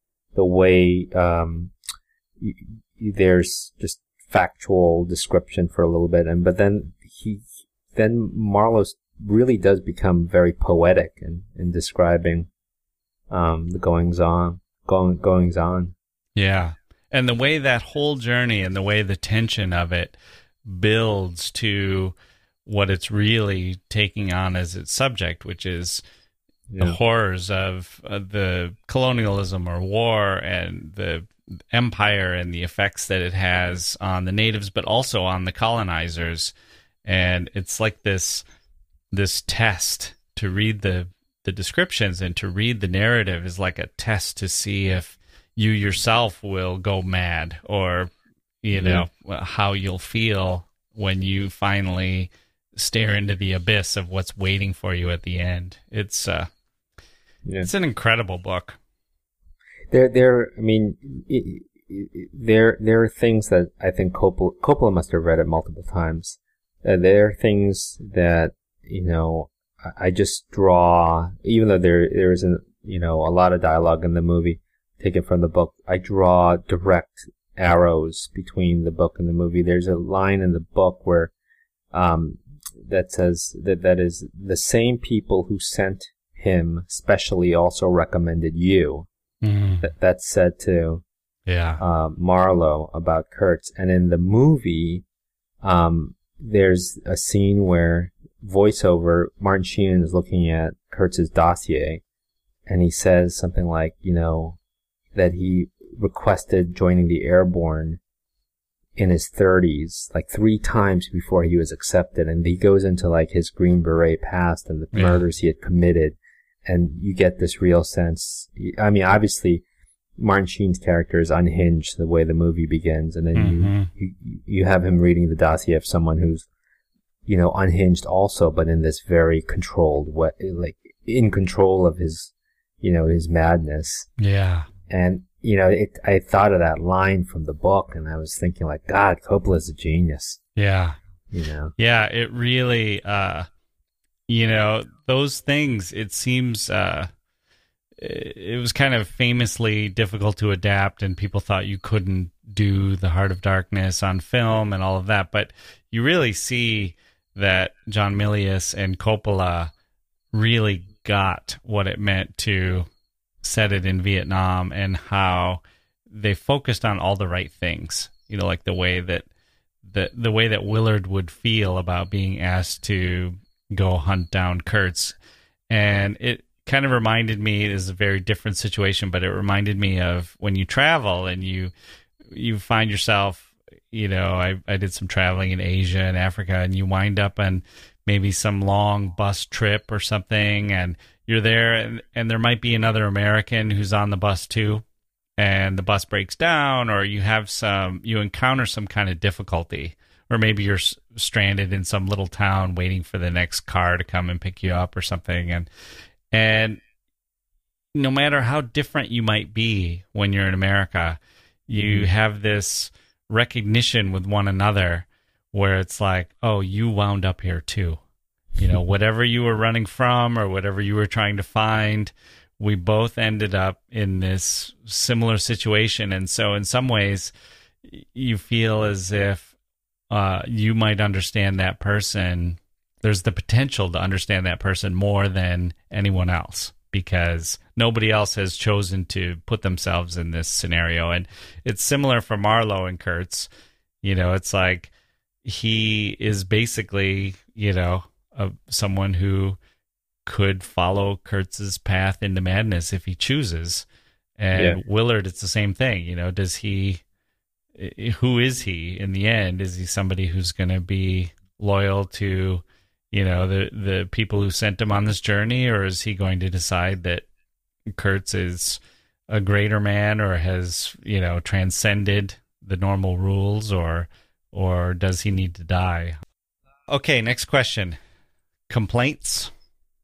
There's just factual description for a little bit, but then Marlowe really does become very poetic in describing the goings on. Yeah, and the way that whole journey and the way the tension of it builds to what it's really taking on as its subject, which is the horrors of the colonialism or war and the empire and the effects that it has on the natives, but also on the colonizers. And it's like this test to read the descriptions and to read the narrative is like a test to see if you yourself will go mad or, how you'll feel when you finally stare into the abyss of what's waiting for you at the end. It's an incredible book. There are things that I think Coppola must have read it multiple times. There are things that, I just draw, even though there isn't, a lot of dialogue in the movie taken from the book, I draw direct arrows between the book and the movie. There's a line in the book where, that says that is the same people who sent him specially also recommended you. Mm-hmm. That's said to Marlowe about Kurtz. And in the movie, there's a scene where voiceover, Martin Sheen is looking at Kurtz's dossier, and he says something like, that he requested joining the Airborne in his 30s, like 3 times before he was accepted. And he goes into like his Green Beret past and the murders he had committed. And you get this real sense. I mean, obviously, Martin Sheen's character is unhinged the way the movie begins. And then you have him reading the dossier of someone who's, unhinged also, but in this very controlled way, like in control of his, his madness. Yeah. And, I thought of that line from the book and I was thinking like, God, Coppola's a genius. Yeah. Yeah, it really, those things, it seems, it was kind of famously difficult to adapt and people thought you couldn't do The Heart of Darkness on film and all of that. But you really see that John Milius and Coppola really got what it meant to set it in Vietnam and how they focused on all the right things, like the way that Willard would feel about being asked to go hunt down Kurtz. And it kind of reminded me, it is a very different situation, but it reminded me of when you travel and you find yourself, I did some traveling in Asia and Africa, and you wind up on maybe some long bus trip or something, and you're there and there might be another American who's on the bus too, and the bus breaks down, or you encounter some kind of difficulty. Or maybe you're stranded in some little town waiting for the next car to come and pick you up or something. And no matter how different you might be when you're in America, you have this recognition with one another where it's like, oh, you wound up here too. Whatever you were running from or whatever you were trying to find, we both ended up in this similar situation. And so in some ways, you feel as if you might understand that person. There's the potential to understand that person more than anyone else, because nobody else has chosen to put themselves in this scenario. And it's similar for Marlowe and Kurtz. It's like he is basically, someone who could follow Kurtz's path into madness if he chooses. And Willard, it's the same thing. Who is he in the end? Is he somebody who's going to be loyal to, the people who sent him on this journey, or is he going to decide that Kurtz is a greater man or has, transcended the normal rules, or does he need to die? Okay, next question. Complaints?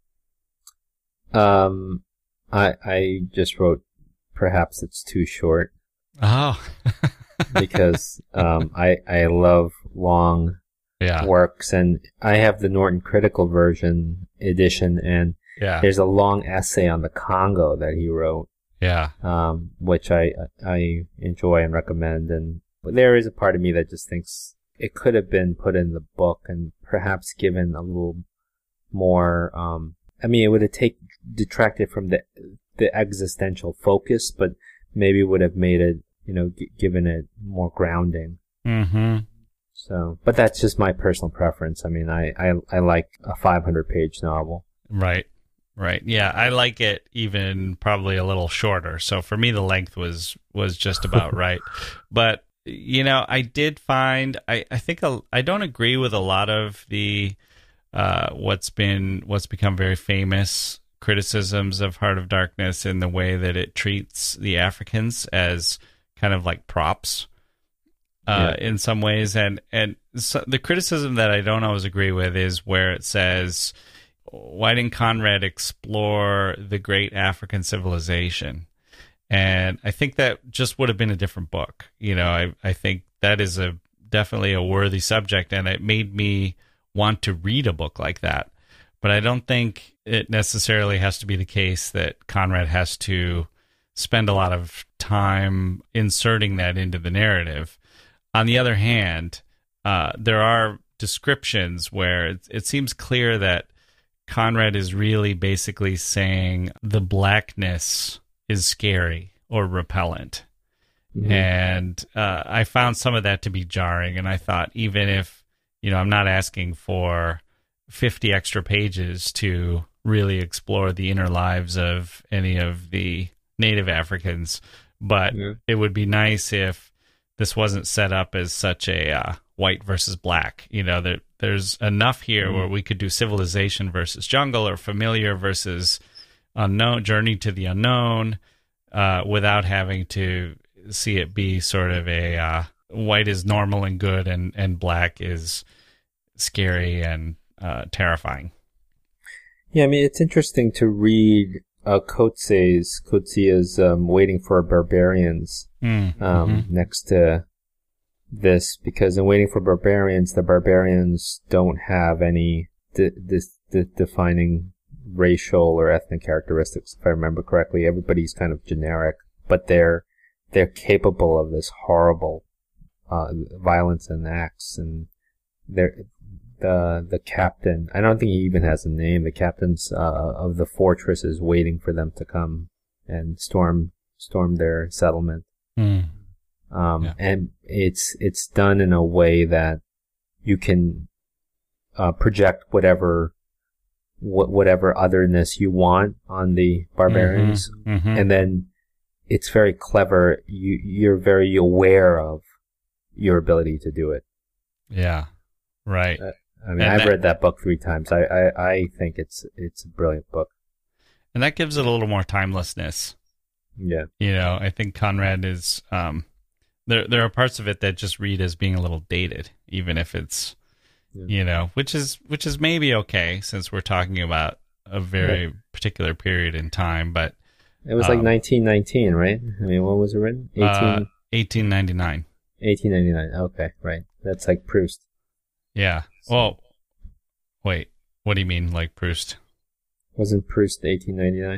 I just wrote, perhaps it's too short. Oh. Because I love long works, and I have the Norton Critical Version edition, and there's a long essay on the Congo that he wrote. Which I enjoy and recommend, and there is a part of me that just thinks it could have been put in the book and perhaps given a little more. It would have detracted from the existential focus, but maybe would have made it, given it more grounding. Mm-hmm. So, but that's just my personal preference. I like a 500-page novel. Right. Yeah, I like it even probably a little shorter. So for me, the length was just about right. But, I did find, I think I don't agree with a lot of the what's become very famous criticisms of Heart of Darkness in the way that it treats the Africans as kind of like props in some ways. And so the criticism that I don't always agree with is where it says, why didn't Conrad explore the great African civilization? And I think that just would have been a different book. I think that is definitely a worthy subject, and it made me want to read a book like that. But I don't think it necessarily has to be the case that Conrad has to spend a lot of time inserting that into the narrative. On the other hand, there are descriptions where it seems clear that Conrad is really basically saying the blackness is scary or repellent. Mm-hmm. And I found some of that to be jarring. And I thought, even if, I'm not asking for 50 extra pages to really explore the inner lives of any of the native Africans, but it would be nice if this wasn't set up as such a white versus black. There's enough here where we could do civilization versus jungle, or familiar versus unknown, journey to the unknown, without having to see it be sort of a white is normal and good, and black is scary and terrifying. Yeah, it's interesting to read Coetzee's Waiting for Barbarians next to this, because in Waiting for Barbarians, the barbarians don't have any defining racial or ethnic characteristics, if I remember correctly. Everybody's kind of generic, but they're capable of this horrible violence and acts, and the captain, I don't think he even has a name. The captains of the fortress is waiting for them to come and storm their settlement. And it's done in a way that you can project whatever otherness you want on the barbarians, and then it's very clever. You're very aware of your ability to do it. Yeah, right. I've read that book 3 times. I think it's a brilliant book, and that gives it a little more timelessness. Yeah, I think Conrad is. There are parts of it that just read as being a little dated, even if it's, which is maybe okay, since we're talking about a very particular period in time. But it was like 1919, right? When was it written? 1899. 1899. Okay, right. That's like Proust. Yeah. Well, wait. What do you mean, like Proust? Wasn't Proust 1899?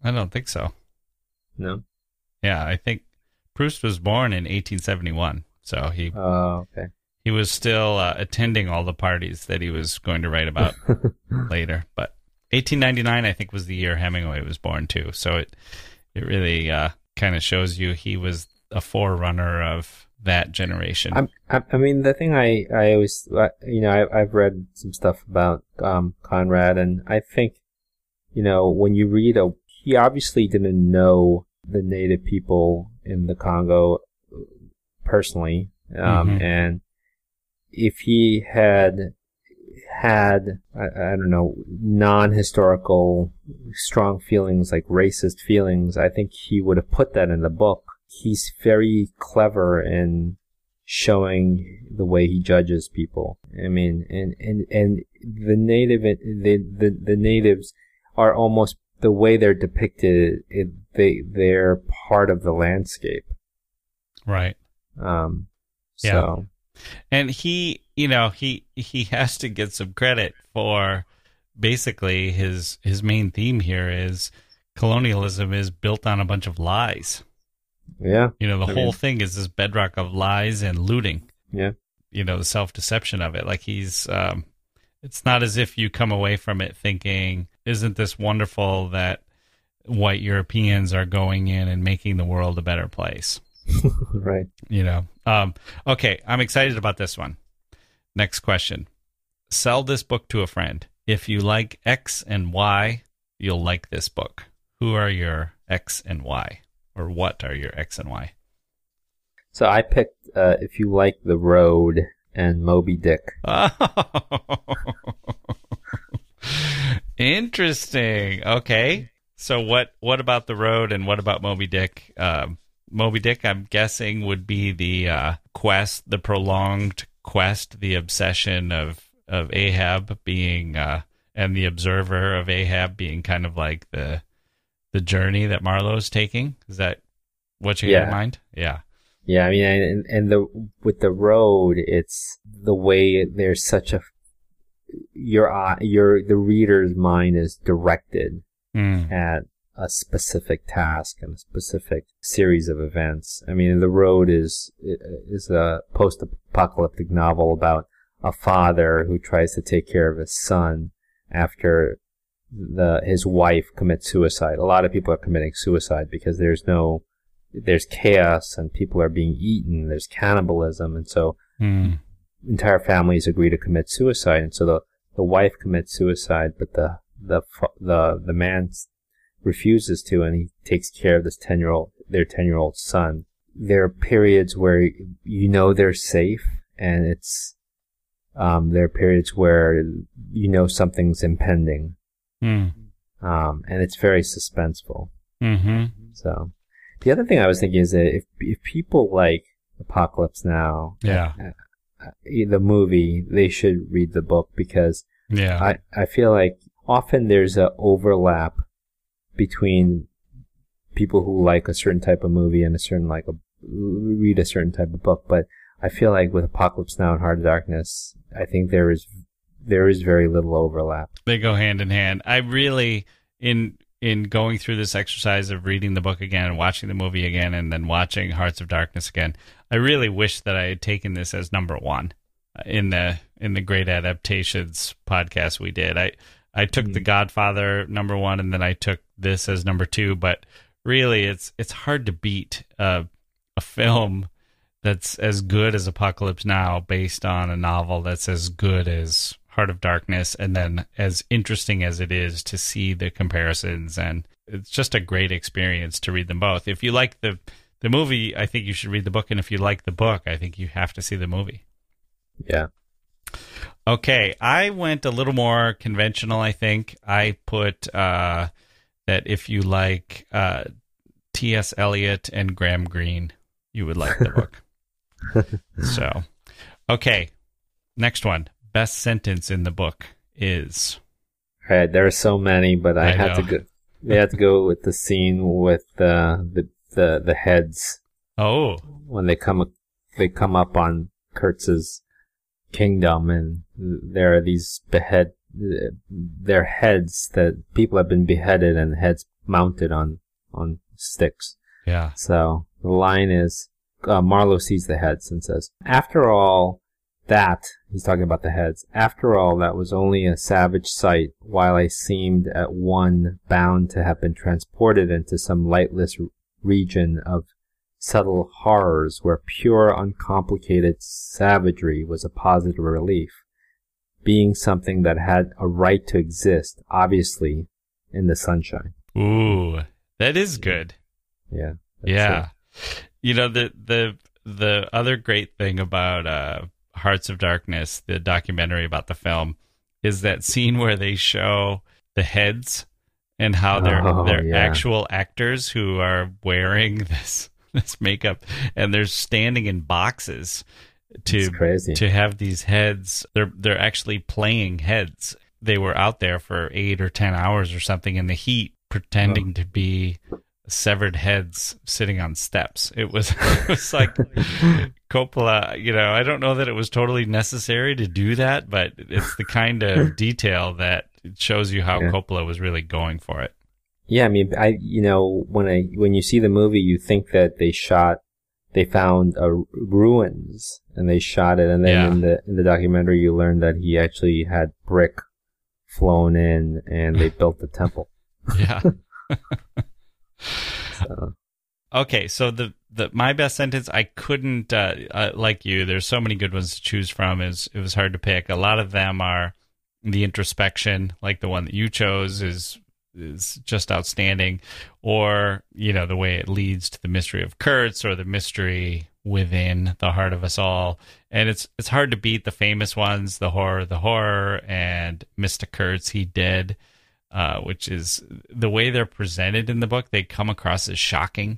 I don't think so. No? Yeah, I think Proust was born in 1871, so okay. he was still attending all the parties that he was going to write about later. But 1899, I think, was the year Hemingway was born too. So it really kind of shows you he was a forerunner of that generation. I mean, the thing I always, I've read some stuff about Conrad, and I think, when you read he obviously didn't know the native people in the Congo personally, and if he had I don't know, non-historical strong feelings like racist feelings, I think he would have put that in the book. He's very clever in showing the way he judges people. I mean, and the natives are almost, the way they're depicted, they're part of the landscape. Right. So. And he has to get some credit for basically his main theme here is colonialism is built on a bunch of lies. Yeah. The whole thing is this bedrock of lies and looting. Yeah. The self-deception of it. Like he's, it's not as if you come away from it thinking, isn't this wonderful that white Europeans are going in and making the world a better place? Right. Okay, I'm excited about this one. Next question. Sell this book to a friend. If you like X and Y, you'll like this book. Who are your X and Y? Or what are your X and Y? So I picked If You Like the Road and Moby Dick. Interesting. Okay. So what about the road and what about Moby Dick? Moby Dick, I'm guessing, would be the quest, the prolonged quest, the obsession of Ahab being, and the observer of Ahab being kind of like the journey that Marlowe's taking. Is that what you have in mind? Yeah. Yeah, I mean, and with the road, it's the way there's such a, the reader's mind is directed at a specific task and a specific series of events. I mean, The Road is a post-apocalyptic novel about a father who tries to take care of his son after his wife commits suicide. A lot of people are committing suicide because there's chaos and people are being eaten. There's cannibalism, and so entire families agree to commit suicide. And so the wife commits suicide, but the man refuses to, and he takes care of their 10-year-old son. There are periods where they're safe, and there are periods where something's impending. And it's very suspenseful. Mm-hmm. So the other thing I was thinking is that if people like Apocalypse Now, the movie, they should read the book, because I feel like often there's an overlap between people who like a certain type of movie and read a certain type of book. But I feel like with Apocalypse Now and Heart of Darkness, I think there is very little overlap. They go hand in hand. I really, in going through this exercise of reading the book again and watching the movie again and then watching Hearts of Darkness again, I really wish that I had taken this as number one in the Great Adaptations podcast we did. I took The Godfather number one, and then I took this as number two. But really, it's hard to beat a film that's as good as Apocalypse Now based on a novel that's as good as Heart of Darkness, and then as interesting as it is to see the comparisons. And it's just a great experience to read them both. If you like the movie, I think you should read the book. And if you like the book, I think you have to see the movie. Yeah. Okay, I went a little more conventional, I think. I put that if you like T.S. Eliot and Graham Greene, you would like the book. So, okay, next one. Best sentence in the book is... All right, there are so many, but I had to go with the scene with the heads. Oh. When they come up on Kurtz's kingdom, and there are these their heads that people have been beheaded, and heads mounted on sticks. Yeah. So the line is, Marlowe sees the heads and says, "After all that," he's talking about the heads, "after all, that was only a savage sight, while I seemed at one bound to have been transported into some lightless region of subtle horrors where pure, uncomplicated savagery was a positive relief, being something that had a right to exist, obviously, in the sunshine." Ooh, that is good. Yeah. Yeah. You know, the other great thing about Hearts of Darkness, the documentary about the film, is that scene where they show the heads and how they're actual actors who are wearing this makeup, and they're standing in boxes to have these heads. They're actually playing heads. They were out there for 8 or 10 hours or something in the heat, pretending to be severed heads sitting on steps. It was like Coppola, you know, I don't know that it was totally necessary to do that, but it's the kind of detail that shows you how Coppola was really going for it. Yeah, I mean, when you see the movie, you think that they found ruins and they shot it, and then in the documentary you learn that he actually had brick flown in and they built the temple. Yeah. Okay, so the my best sentence, I couldn't like you. There's so many good ones to choose from. It was hard to pick. A lot of them are the introspection, like the one that you chose is just outstanding, or you know, the way it leads to the mystery of Kurtz, or the mystery within the heart of us all. And it's hard to beat the famous ones, the horror, and Mr. Kurtz, he dead. Which is the way they're presented in the book. They come across as shocking.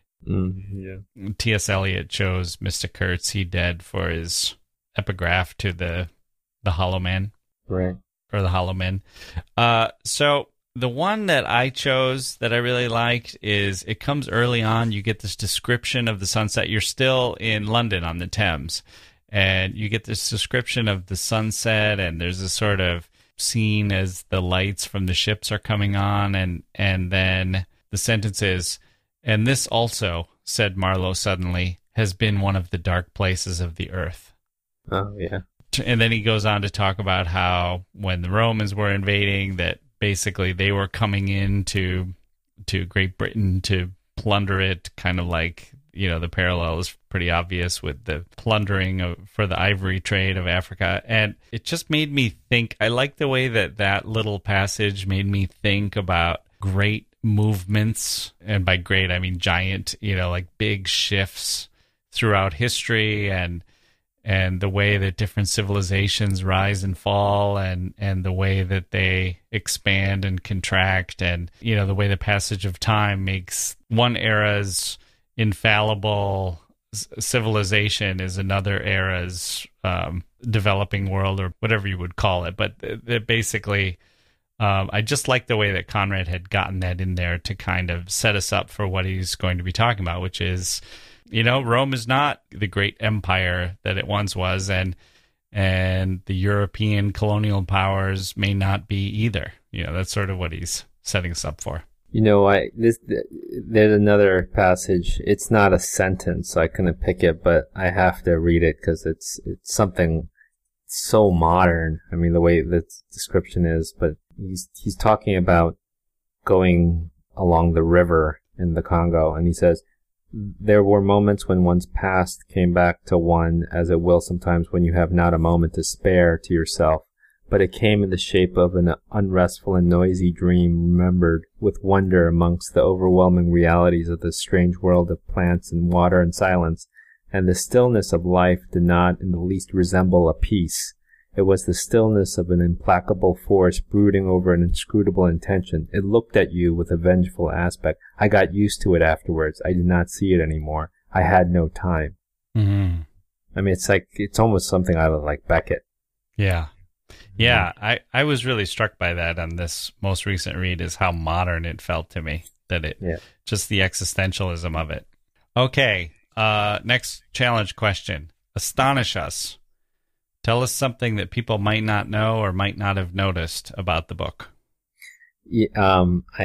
T.S. Eliot chose Mr. Kurtz, he dead, for his epigraph to the Hollow Man. Right. Or the Hollow Men. So the one that I chose that I really liked is, it comes early on. You get this description of the sunset. You're still in London on the Thames, and you get this description of the sunset, and there's this sort of scene as the lights from the ships are coming on, and then the sentence is, "And this also," said Marlowe suddenly, "has been one of the dark places of the earth." Oh, yeah. And then he goes on to talk about how when the Romans were invading, that basically they were coming into Great Britain to plunder it, kind of like, you know, the parallel is pretty obvious with the plundering for the ivory trade of Africa. And it just made me think, I like the way that little passage made me think about great movements. And by great, I mean giant, you know, like big shifts throughout history, and the way that different civilizations rise and fall, and the way that they expand and contract, and, you know, the way the passage of time makes one era's infallible civilization is another era's developing world, or whatever you would call it. But basically, I just like the way that Conrad had gotten that in there to kind of set us up for what he's going to be talking about, which is, you know, Rome is not the great empire that it once was, and the European colonial powers may not be either. You know, that's sort of what he's setting us up for. You know, there's another passage. It's not a sentence, so I couldn't pick it, but I have to read it because it's something so modern. I mean, the way the description is, but he's talking about going along the river in the Congo, and he says, "There were moments when one's past came back to one, as it will sometimes when you have not a moment to spare to yourself. But it came in the shape of an unrestful and noisy dream, remembered with wonder amongst the overwhelming realities of this strange world of plants and water and silence. And the stillness of life did not in the least resemble a peace. It was the stillness of an implacable force brooding over an inscrutable intention. It looked at you with a vengeful aspect. I got used to it afterwards. I did not see it anymore. I had no time." Mm-hmm. I mean, it's almost something out of like Beckett. Yeah. Yeah, I was really struck by that on this most recent read, is how modern it felt to me, just the existentialism of it. Okay, next challenge question. Astonish us. Tell us something that people might not know or might not have noticed about the book. Yeah,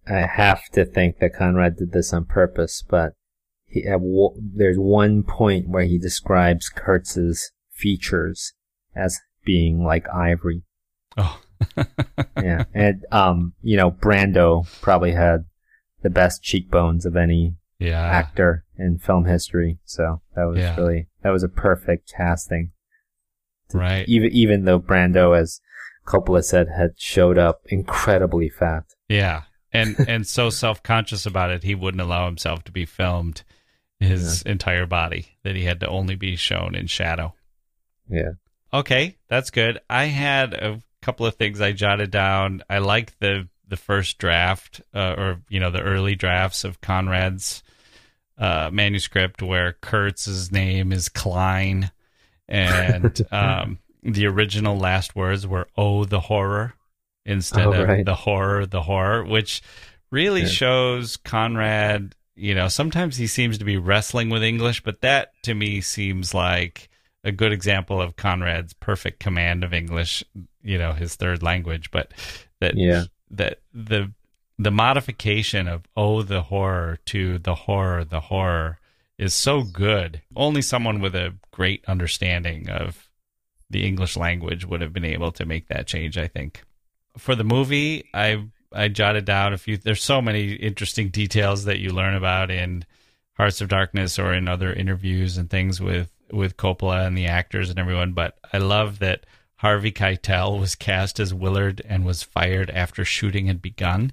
I have to think that Conrad did this on purpose, but there's one point where he describes Kurtz's features as being like ivory. Oh. Yeah. And, Brando probably had the best cheekbones of any actor in film history. So that was that was a perfect casting. Right. Even though Brando, as Coppola said, had showed up incredibly fat. Yeah. And so self-conscious about it, he wouldn't allow himself to be filmed his entire body, that he had to only be shown in shadow. Yeah. Okay, that's good. I had a couple of things I jotted down. I like the first draft, the early drafts of Conrad's manuscript, where Kurtz's name is Klein, and the original last words were "Oh, the horror," instead of the horror, which really shows Conrad. Sometimes he seems to be wrestling with English, but that to me seems like a good example of Conrad's perfect command of English, his third language. But that the modification of "Oh, the horror" to the horror is so good. Only someone with a great understanding of the English language would have been able to make that change, I think. For the movie, I jotted down a few. There's so many interesting details that you learn about in Hearts of Darkness or in other interviews and things with Coppola and the actors and everyone. But I love that Harvey Keitel was cast as Willard and was fired after shooting had begun.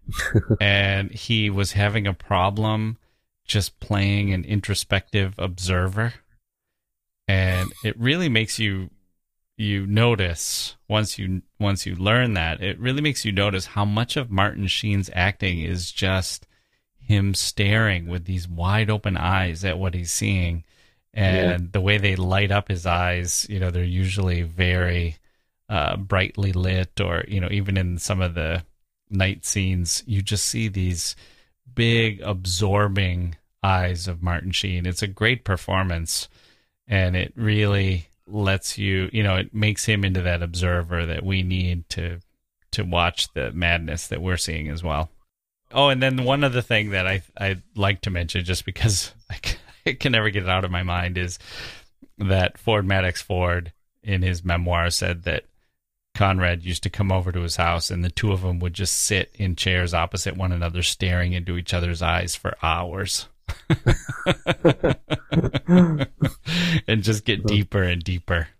And he was having a problem just playing an introspective observer. And it really makes you notice, once you learn that, it really makes you notice how much of Martin Sheen's acting is just him staring with these wide open eyes at what he's seeing, and the way they light up his eyes. They're usually very brightly lit, or even in some of the night scenes, you just see these big absorbing eyes of Martin Sheen. It's a great performance, and it really lets you, it makes him into that observer that we need to watch the madness that we're seeing as well. Oh, and then one other thing that I'd like to mention, just because I can never get it out of my mind, is that Ford Madox Ford, in his memoir, said that Conrad used to come over to his house and the two of them would just sit in chairs opposite one another, staring into each other's eyes for hours. And just get deeper and deeper.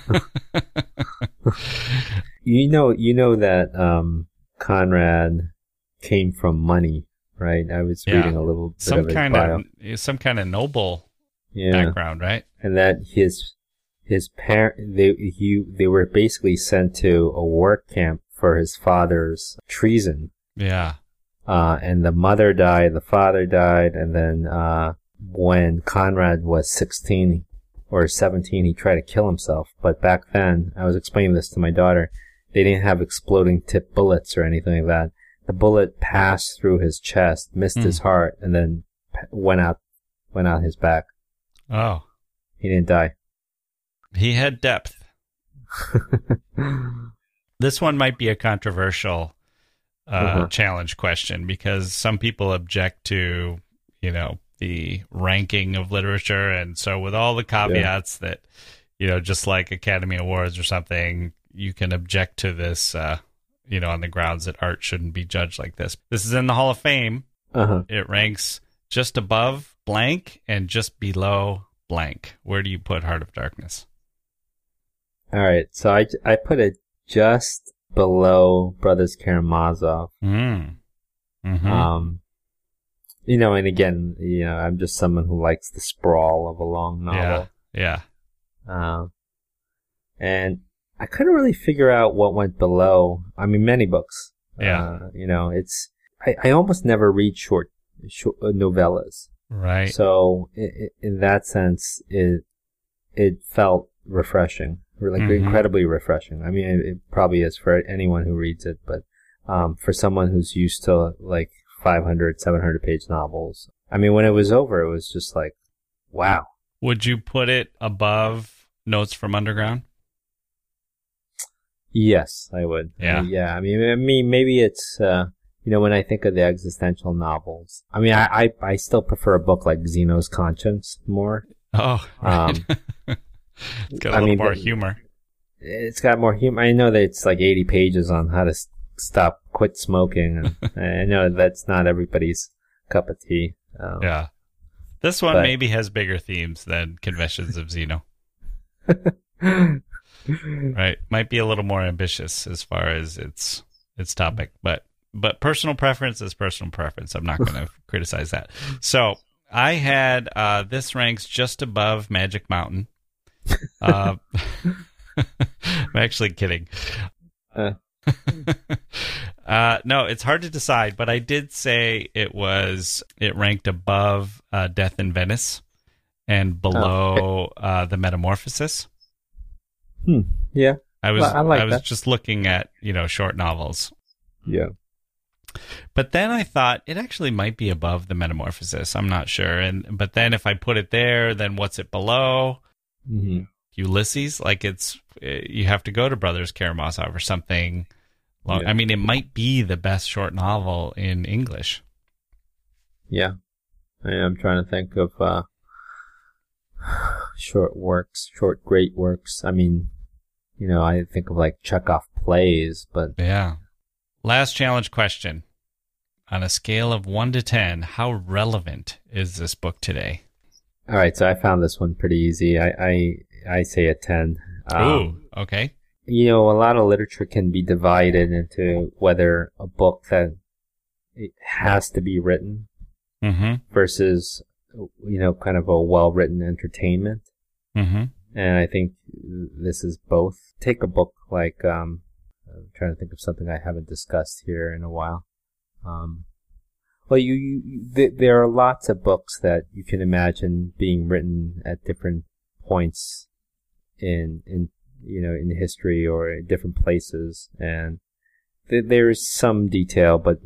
You know that Conrad came from money, right? I was reading a little bit of his bio. Some kind of noble background, right? And that his parent, they were basically sent to a work camp for his father's treason. Yeah. And the mother died, the father died, and then when Conrad was 16 or 17, he tried to kill himself. But back then, I was explaining this to my daughter, they didn't have exploding tip bullets or anything like that. The bullet passed through his chest, missed his heart, and then went out his back. Oh. He didn't die. He had depth. This one might be a controversial challenge question, because some people object to, the ranking of literature. And so with all the caveats that, just like Academy Awards or something, you can object to this, on the grounds that art shouldn't be judged like this. This is in the Hall of Fame. It ranks just above blank and just below blank. Where do you put Heart of Darkness? All right. So I put it just below Brothers Karamazov. And again, I'm just someone who likes the sprawl of a long novel. Yeah. And I couldn't really figure out what went below. I mean, many books. Yeah. I almost never read short novellas. Right. So in that sense, it felt refreshing. Incredibly refreshing. I mean, it probably is for anyone who reads it, but for someone who's used to like 500, 700 page novels, I mean, when it was over, it was just like, wow. Would you put it above Notes from Underground? Yes, I would. Yeah. I mean, maybe it's when I think of the existential novels, I mean, I still prefer a book like Zeno's Conscience more. Oh, right. It's got a little more humor. It's got more humor. I know that it's like 80 pages on how to quit smoking. And I know that's not everybody's cup of tea. Yeah. This one maybe has bigger themes than Confessions of Zeno. Right. Might be a little more ambitious as far as its topic, but personal preference is personal preference. I'm not going to criticize that. So I had this ranks just above Magic Mountain. I'm actually kidding. No, it's hard to decide, but I did say it ranked above Death in Venice and below The Metamorphosis. Yeah. I was just looking at, short novels. Yeah. But then I thought it actually might be above The Metamorphosis. I'm not sure. But then if I put it there, then what's it below? Mm-hmm. Ulysses? Like you have to go to Brothers Karamazov or something long. Yeah. I mean, it might be the best short novel in English. Yeah. I'm trying to think of short great works. I mean, I think of like Chekhov plays, but... Yeah. Last challenge question. On a scale of 1 to 10, how relevant is this book today? All right, so I found this one pretty easy. I say a 10. Ooh, okay. A lot of literature can be divided into whether a book that it has to be written versus, kind of a well-written entertainment. Mm-hmm. And I think this is both. Take a book like, I'm trying to think of something I haven't discussed here in a while. Well, there are lots of books that you can imagine being written at different points in history or in different places, and there is some detail, but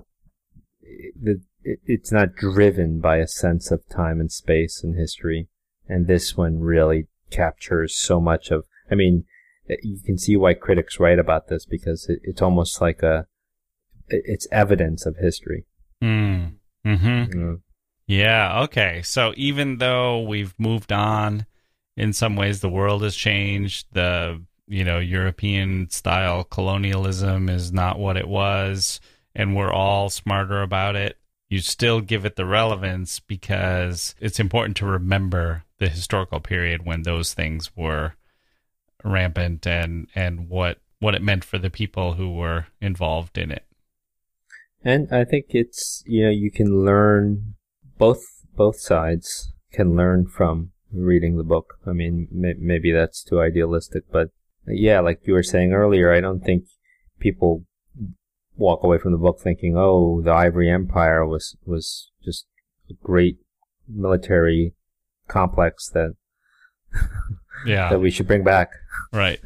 it's not driven by a sense of time and space and history. And this one really captures so much of. I mean, you can see why critics write about this, because it's almost like it's evidence of history. Mm-hmm. Yeah, okay. So even though we've moved on, in some ways the world has changed, the European style colonialism is not what it was, and we're all smarter about it, you still give it the relevance because it's important to remember the historical period when those things were rampant and what it meant for the people who were involved in it. And I think it's, you can learn, both sides can learn from reading the book. I mean, maybe that's too idealistic, but yeah, like you were saying earlier, I don't think people walk away from the book thinking, oh, the Ivory Empire was just a great military complex that that we should bring back. Right.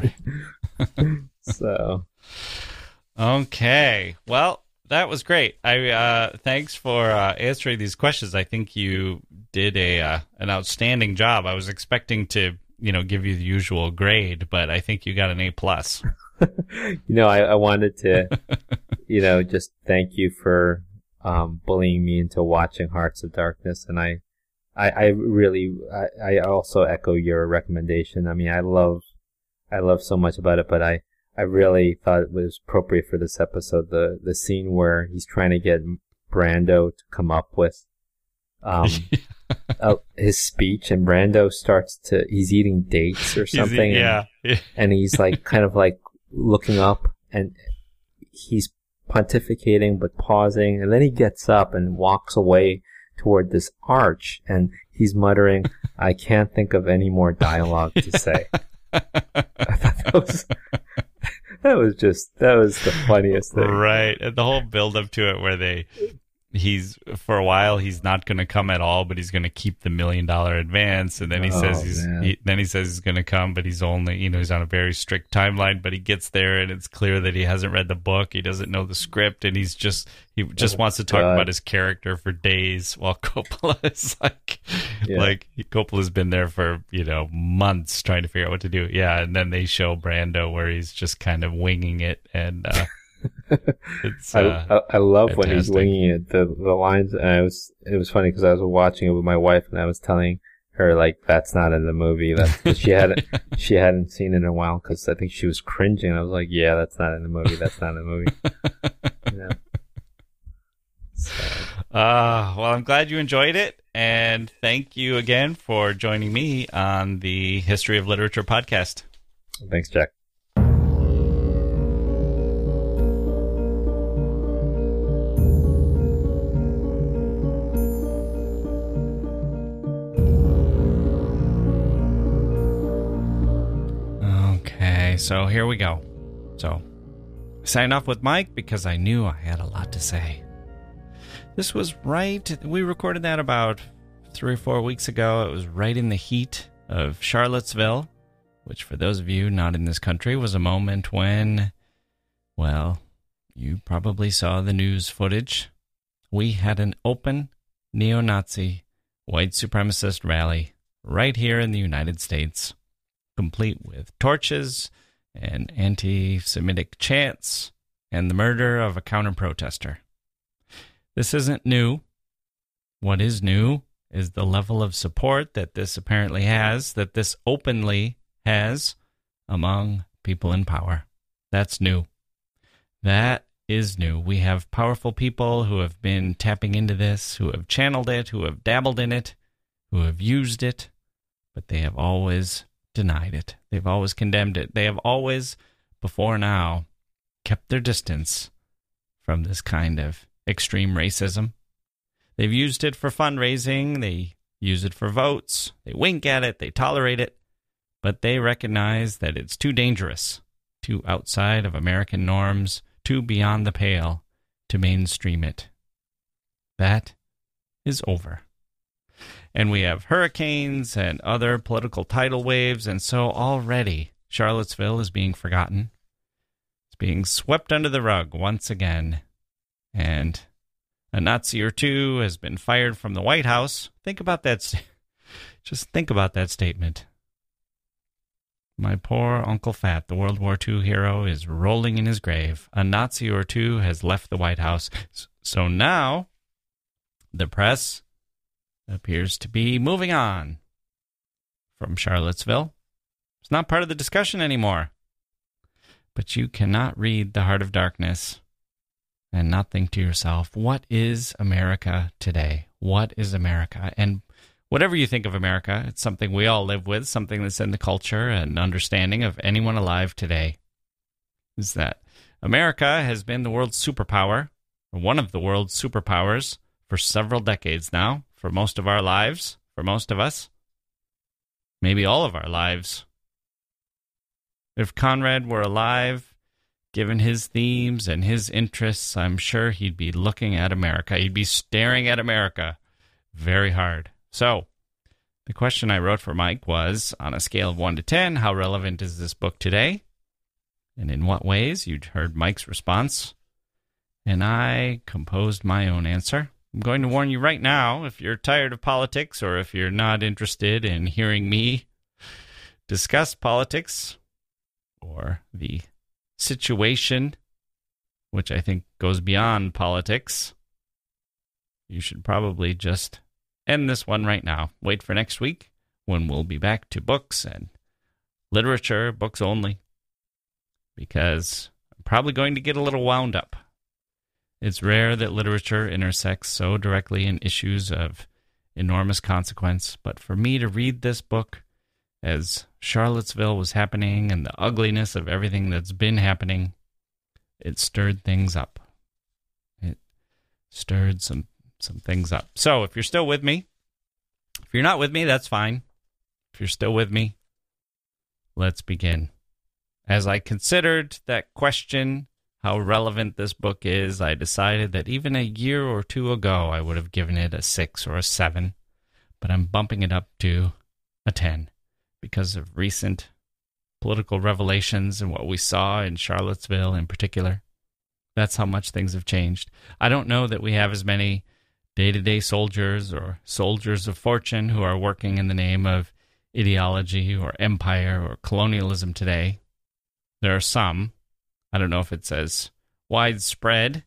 So. Okay. Well, that was great. Thanks for answering these questions. I think you did an outstanding job. I was expecting to, give you the usual grade, but I think you got an A+. I wanted to, just thank you for bullying me into watching Hearts of Darkness, and I also echo your recommendation. I mean, I love so much about it, but I really thought it was appropriate for this episode, the scene where he's trying to get Brando to come up with his speech, and Brando he's eating dates or something. And he's like kind of like looking up, and he's pontificating but pausing, and then he gets up and walks away toward this arch, and he's muttering, I can't think of any more dialogue to say. I thought that was the funniest thing. Right. And the whole build up to it where for a while he's not going to come at all, but he's going to keep the $1 million advance, and then he says he's going to come, but he's only he's on a very strict timeline, but he gets there and it's clear that he hasn't read the book, he doesn't know the script, and he just wants to talk about his character for days, while Coppola is like Coppola's been there for months trying to figure out what to do. Yeah, and then they show Brando where he's just kind of winging it, and It's I love when he's fantastic. winging it. The lines, and it was funny because I was watching it with my wife, and I was telling her like that's not in the movie. That she hadn't seen it in a while because I think she was cringing. I was like, yeah, that's not in the movie. That's not in the movie. Yeah. So. Well, I'm glad you enjoyed it, and thank you again for joining me on the History of Literature podcast. Thanks, Jack. Okay, so here we go. So, I signed off with Mike because I knew I had a lot to say. This was we recorded that about 3 or 4 weeks ago. It was right in the heat of Charlottesville, which for those of you not in this country was a moment when, well, you probably saw the news footage. We had an open neo-Nazi white supremacist rally right here in the United States, complete with torches and anti-Semitic chants and the murder of a counter-protester. This isn't new. What is new is the level of support that this apparently has, that this openly has among people in power. That's new. That is new. We have powerful people who have been tapping into this, who have channeled it, who have dabbled in it, who have used it, but they have always denied it. They've always condemned it. They have always, before now, kept their distance from this kind of extreme racism. They've used it for fundraising. They use it for votes. They wink at it. They tolerate it. But they recognize that it's too dangerous, too outside of American norms, too beyond the pale to mainstream it. That is over. And we have hurricanes and other political tidal waves, and so already Charlottesville is being forgotten. It's being swept under the rug once again. And a Nazi or two has been fired from the White House. Think about that. Just think about that statement. My poor Uncle Fat, the World War II hero, is rolling in his grave. A Nazi or two has left the White House. So now the press appears to be moving on from Charlottesville. It's not part of the discussion anymore. But you cannot read The Heart of Darkness and not think to yourself, what is America today? What is America? And whatever you think of America, it's something we all live with, something that's in the culture and understanding of anyone alive today, is that America has been the world's superpower, or one of the world's superpowers, for several decades now, for most of our lives, for most of us, maybe all of our lives. If Conrad were alive, given his themes and his interests, I'm sure he'd be looking at America. He'd be staring at America very hard. So, the question I wrote for Mike was, on a scale of 1 to 10, how relevant is this book today? And in what ways? You'd heard Mike's response. And I composed my own answer. I'm going to warn you right now, if you're tired of politics or if you're not interested in hearing me discuss politics or the situation, which I think goes beyond politics, you should probably just end this one right now. Wait for next week when we'll be back to books and literature, books only, because I'm probably going to get a little wound up. It's rare that literature intersects so directly in issues of enormous consequence, but for me to read this book as Charlottesville was happening and the ugliness of everything that's been happening, it stirred things up. It stirred some things up. So if you're still with me, if you're not with me, that's fine. If you're still with me, let's begin. As I considered that question, how relevant this book is, I decided that even a year or two ago, I would have given it a 6 or a 7, but I'm bumping it up to a 10. Because of recent political revelations and what we saw in Charlottesville in particular. That's how much things have changed. I don't know that we have as many day-to-day soldiers or soldiers of fortune who are working in the name of ideology or empire or colonialism today. There are some. I don't know if it's as widespread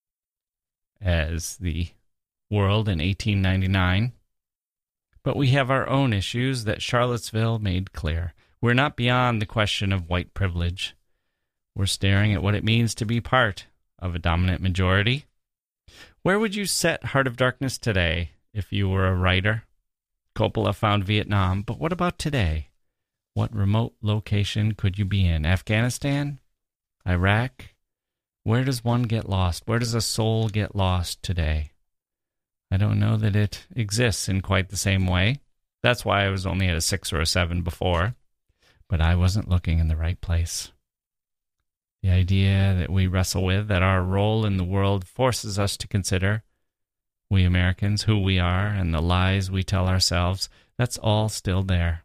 as the world in 1899. But we have our own issues that Charlottesville made clear. We're not beyond the question of white privilege. We're staring at what it means to be part of a dominant majority. Where would you set Heart of Darkness today if you were a writer? Coppola found Vietnam, but what about today? What remote location could you be in? Afghanistan? Iraq? Where does one get lost? Where does a soul get lost today? I don't know that it exists in quite the same way. That's why I was only at a 6 or a 7 before, but I wasn't looking in the right place. The idea that we wrestle with, that our role in the world forces us to consider, we Americans, who we are and the lies we tell ourselves, that's all still there.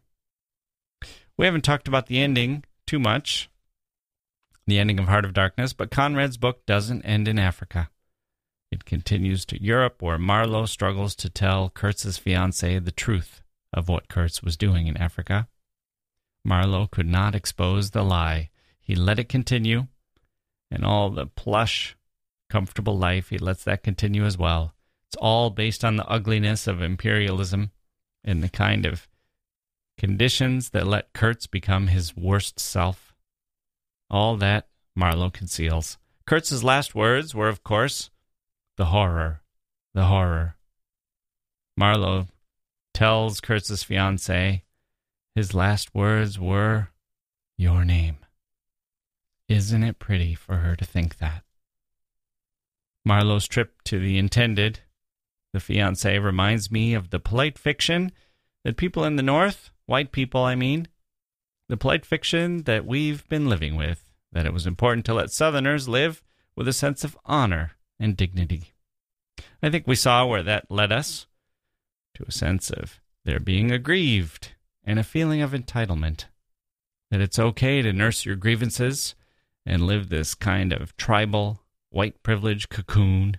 We haven't talked about the ending too much, the ending of Heart of Darkness, but Conrad's book doesn't end in Africa. It continues to Europe, where Marlowe struggles to tell Kurtz's fiancée the truth of what Kurtz was doing in Africa. Marlowe could not expose the lie. He let it continue, and all the plush, comfortable life, he lets that continue as well. It's all based on the ugliness of imperialism and the kind of conditions that let Kurtz become his worst self. All that Marlowe conceals. Kurtz's last words were, of course, the horror, the horror. Marlowe tells Kurtz's fiancée his last words were, your name. Isn't it pretty for her to think that? Marlowe's trip to the Intended, the fiancée, reminds me of the polite fiction that people in the North, white people I mean, the polite fiction that we've been living with, that it was important to let Southerners live with a sense of honor and dignity. I think we saw where that led us, to a sense of there being aggrieved and a feeling of entitlement, that it's okay to nurse your grievances and live this kind of tribal, white privilege cocoon,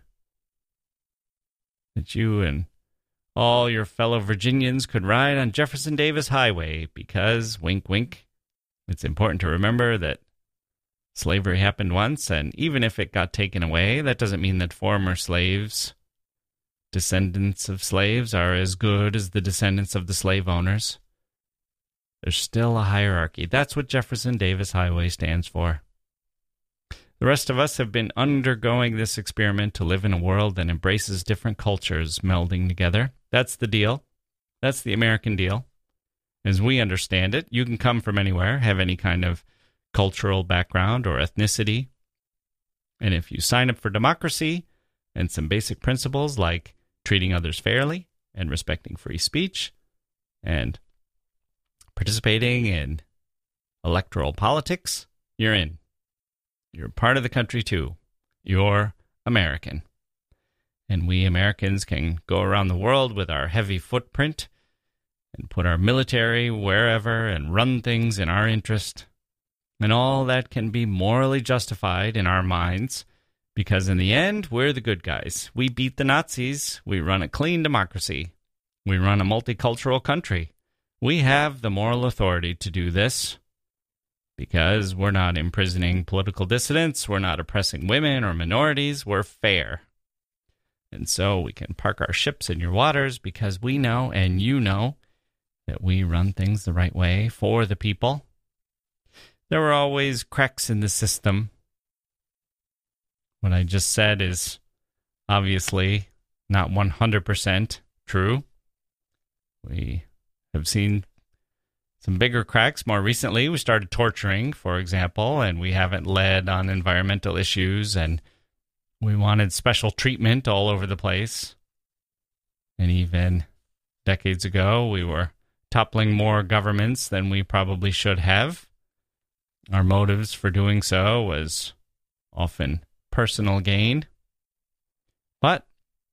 that you and all your fellow Virginians could ride on Jefferson Davis Highway because, wink, wink, it's important to remember that slavery happened once, and even if it got taken away, that doesn't mean that former slaves, descendants of slaves, are as good as the descendants of the slave owners. There's still a hierarchy. That's what Jefferson Davis Highway stands for. The rest of us have been undergoing this experiment to live in a world that embraces different cultures melding together. That's the deal. That's the American deal. As we understand it, you can come from anywhere, have any kind of cultural background or ethnicity. And if you sign up for democracy and some basic principles like treating others fairly and respecting free speech and participating in electoral politics, you're in. You're part of the country too. You're American. And we Americans can go around the world with our heavy footprint and put our military wherever and run things in our interest. And all that can be morally justified in our minds because in the end, we're the good guys. We beat the Nazis. We run a clean democracy. We run a multicultural country. We have the moral authority to do this because we're not imprisoning political dissidents. We're not oppressing women or minorities. We're fair. And so we can park our ships in your waters because we know, and you know, that we run things the right way for the people. There were always cracks in the system. What I just said is obviously not 100% true. We have seen some bigger cracks more recently. We started torturing, for example, and we haven't led on environmental issues, and we wanted special treatment all over the place. And even decades ago, we were toppling more governments than we probably should have. Our motives for doing so was often personal gain. But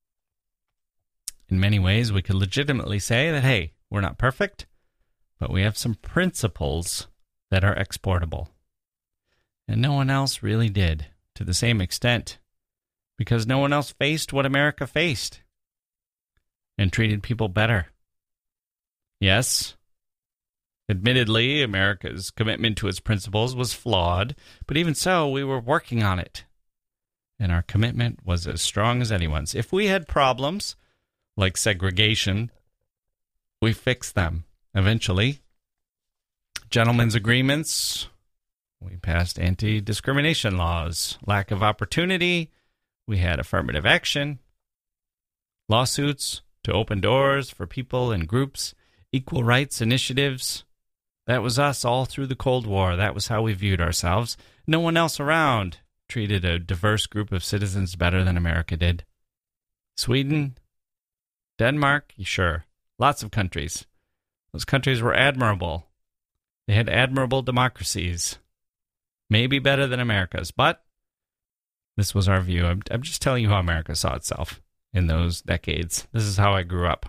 in many ways, we could legitimately say that, hey, we're not perfect, but we have some principles that are exportable. And no one else really did to the same extent, because no one else faced what America faced and treated people better. Yes, admittedly, America's commitment to its principles was flawed, but even so, we were working on it. and our commitment was as strong as anyone's. If we had problems like segregation, we fixed them. Eventually, gentlemen's agreements, we passed anti-discrimination laws, lack of opportunity, we had affirmative action, lawsuits to open doors for people and groups, equal rights initiatives. That was us all through the Cold War. That was how we viewed ourselves. No one else around treated a diverse group of citizens better than America did. Sweden, Denmark, sure, lots of countries. Those countries were admirable. They had admirable democracies. Maybe better than America's, but this was our view. I'm just telling you how America saw itself in those decades. This is how I grew up.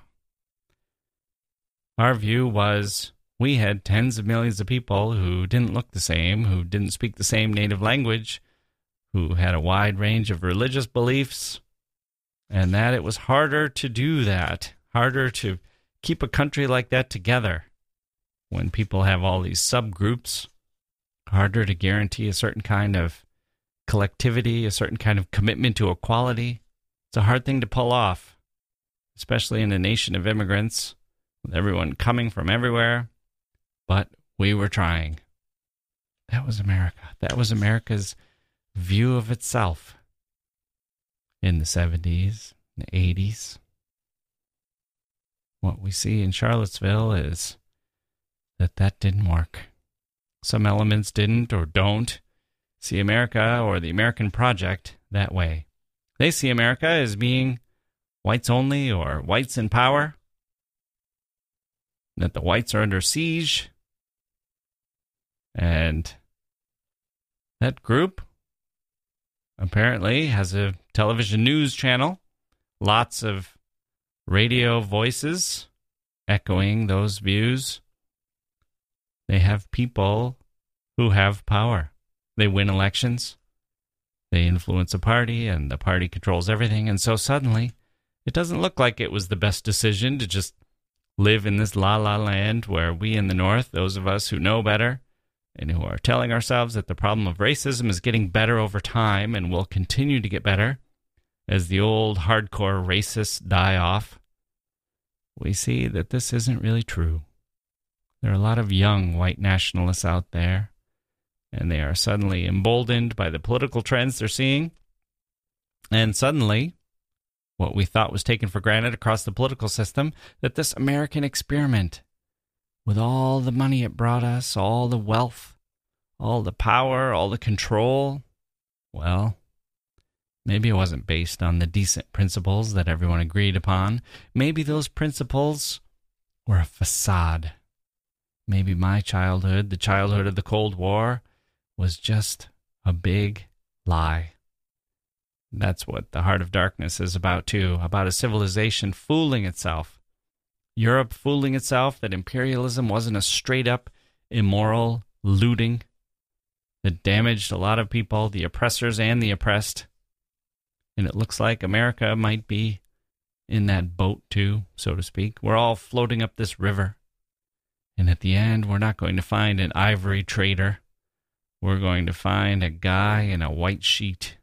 Our view was we had tens of millions of people who didn't look the same, who didn't speak the same native language, who had a wide range of religious beliefs, and that it was harder to do that, harder to keep a country like that together when people have all these subgroups, harder to guarantee a certain kind of collectivity, a certain kind of commitment to equality. It's a hard thing to pull off, especially in a nation of immigrants, with everyone coming from everywhere. But we were trying. That was America. That was America's view of itself in the 70s, the 80s. What we see in Charlottesville is that didn't work. Some elements didn't or don't see America or the American project that way. They see America as being whites only or whites in power, that the whites are under siege, and that group apparently has a television news channel, lots of radio voices echoing those views. They have people who have power. They win elections. They influence a party, and the party controls everything. And so suddenly, it doesn't look like it was the best decision to just live in this la-la land where we in the North, those of us who know better, and who are telling ourselves that the problem of racism is getting better over time and will continue to get better as the old hardcore racists die off, we see that this isn't really true. There are a lot of young white nationalists out there, and they are suddenly emboldened by the political trends they're seeing. And suddenly, what we thought was taken for granted across the political system, that this American experiment, with all the money it brought us, all the wealth, all the power, all the control, well, maybe it wasn't based on the decent principles that everyone agreed upon. Maybe those principles were a facade. Maybe my childhood, the childhood of the Cold War, was just a big lie. That's what the Heart of Darkness is about, too, about a civilization fooling itself. Europe fooling itself that imperialism wasn't a straight-up immoral looting that damaged a lot of people, the oppressors and the oppressed. And it looks like America might be in that boat, too, so to speak. We're all floating up this river. And at the end, we're not going to find an ivory trader. We're going to find a guy in a white sheet.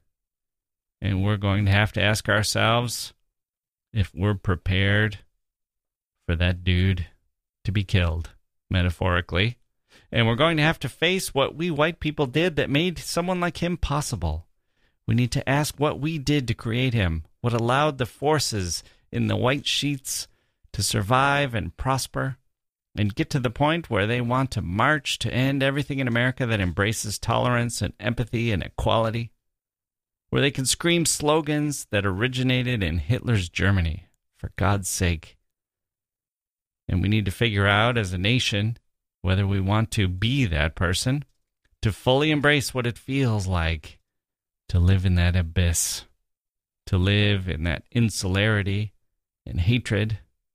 And we're going to have to ask ourselves if we're prepared for that dude to be killed, metaphorically. And we're going to have to face what we white people did that made someone like him possible. We need to ask what we did to create him, what allowed the forces in the white sheets to survive and prosper and get to the point where they want to march to end everything in America that embraces tolerance and empathy and equality, where they can scream slogans that originated in Hitler's Germany, for God's sake. And we need to figure out as a nation whether we want to be that person, to fully embrace what it feels like to live in that abyss, to live in that insularity and hatred,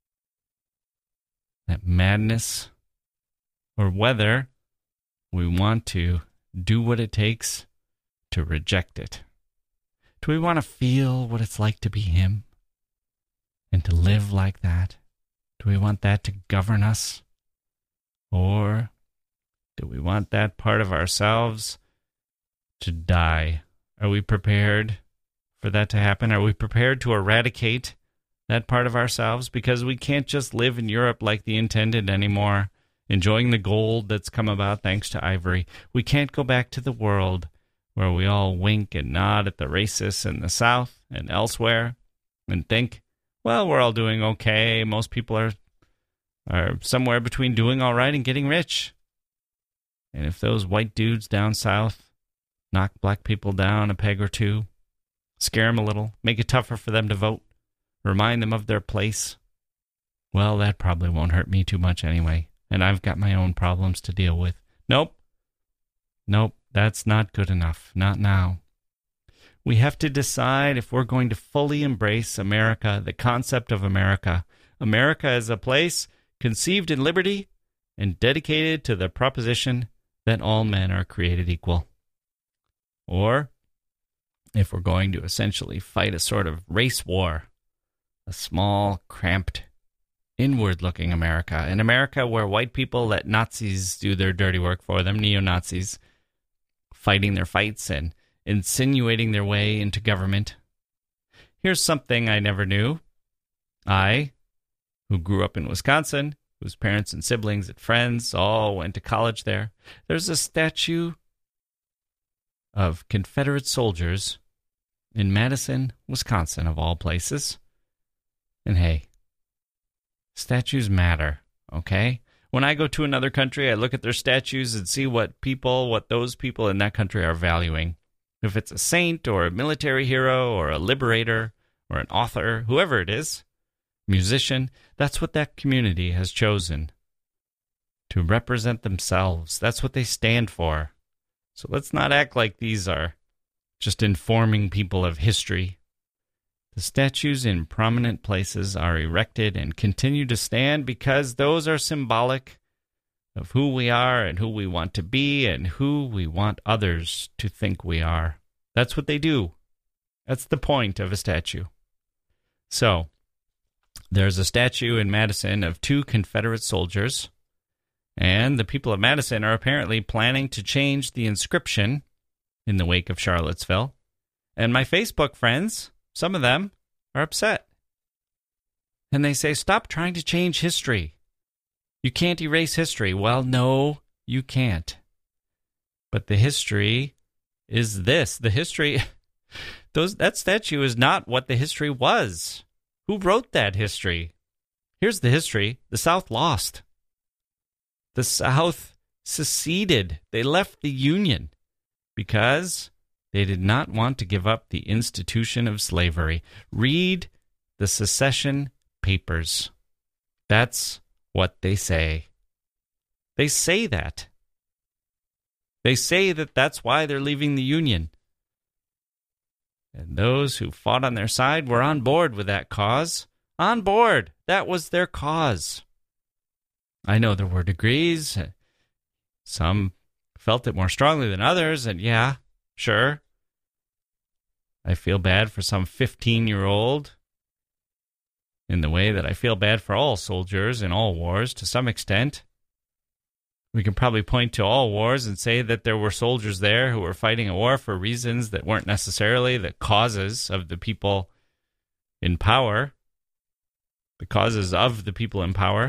that madness, or whether we want to do what it takes to reject it. Do we want to feel what it's like to be him and to live like that? Do we want that to govern us? Or do we want that part of ourselves to die? Are we prepared for that to happen? Are we prepared to eradicate that part of ourselves? Because we can't just live in Europe like the intended anymore, enjoying the gold that's come about thanks to ivory. We can't go back to the world where we all wink and nod at the racists in the South and elsewhere and think, well, we're all doing okay. Most people are somewhere between doing all right and getting rich. And if those white dudes down south knock black people down a peg or two, scare them a little, make it tougher for them to vote, remind them of their place, well, that probably won't hurt me too much anyway. And I've got my own problems to deal with. Nope, that's not good enough. Not now. We have to decide if we're going to fully embrace America, the concept of America. America is a place conceived in liberty and dedicated to the proposition that all men are created equal. Or if we're going to essentially fight a sort of race war, a small, cramped, inward-looking America, an America where white people let Nazis do their dirty work for them, neo-Nazis, fighting their fights and insinuating their way into government. Here's something I never knew. I, who grew up in Wisconsin, whose parents and siblings and friends all went to college there, there's a statue of Confederate soldiers in Madison, Wisconsin, of all places. And hey, statues matter, okay? When I go to another country, I look at their statues and see what those people in that country are valuing. If it's a saint or a military hero or a liberator or an author, whoever it is, musician, that's what that community has chosen to represent themselves. That's what they stand for. So let's not act like these are just informing people of history. The statues in prominent places are erected and continue to stand because those are symbolic of who we are and who we want to be and who we want others to think we are. That's what they do. That's the point of a statue. So, there's a statue in Madison of 2 Confederate soldiers, and the people of Madison are apparently planning to change the inscription in the wake of Charlottesville. And my Facebook friends, some of them, are upset. And they say, stop trying to change history. You can't erase history. Well, no, you can't. But the history is this. The history, that statue is not what the history was. Who wrote that history? Here's the history. The South lost. The South seceded. They left the Union because they did not want to give up the institution of slavery. Read the secession papers. That's what they say. They say that. They say that that's why they're leaving the Union. And those who fought on their side were on board with that cause. On board. That was their cause. I know there were degrees. Some felt it more strongly than others, and yeah, sure. I feel bad for some 15-year-old in the way that I feel bad for all soldiers in all wars to some extent. We can probably point to all wars and say that there were soldiers there who were fighting a war for reasons that weren't necessarily the causes of the people in power, the causes of the people in power.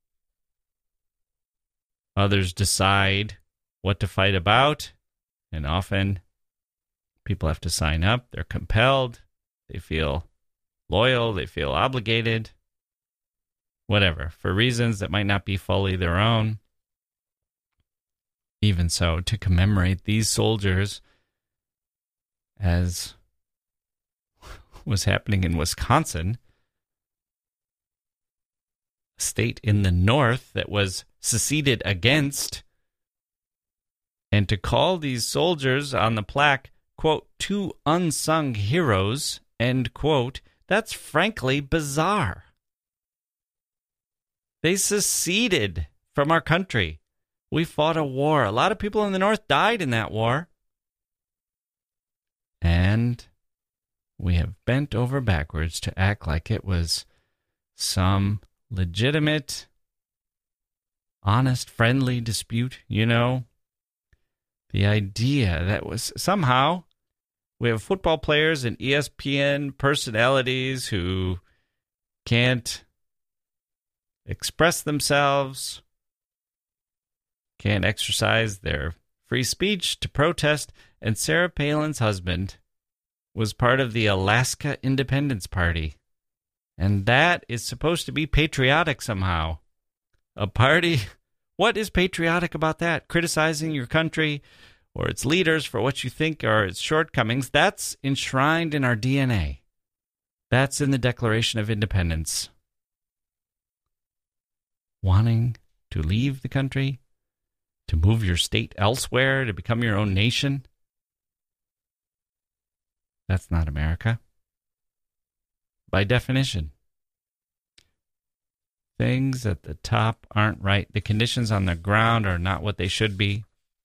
Others decide what to fight about, and often people have to sign up. They're compelled. They feel loyal. They feel obligated. Whatever, for reasons that might not be fully their own. Even so, to commemorate these soldiers, as was happening in Wisconsin, a state in the North that was seceded against, and to call these soldiers on the plaque, quote, 2 unsung heroes, end quote, that's frankly bizarre. They seceded from our country. We fought a war. A lot of people in the North died in that war. And we have bent over backwards to act like it was some legitimate, honest, friendly dispute, you know. The idea that was somehow We have football players and ESPN personalities who can't express themselves, can't exercise their free speech to protest, and Sarah Palin's husband was part of the Alaska Independence Party. And that is supposed to be patriotic somehow. A party, what is patriotic about that? Criticizing your country or its leaders for what you think are its shortcomings, that's enshrined in our DNA. That's in the Declaration of Independence. Wanting to leave the country, to move your state elsewhere, to become your own nation, that's not America. By definition. Things at the top aren't right. The conditions on the ground are not what they should be.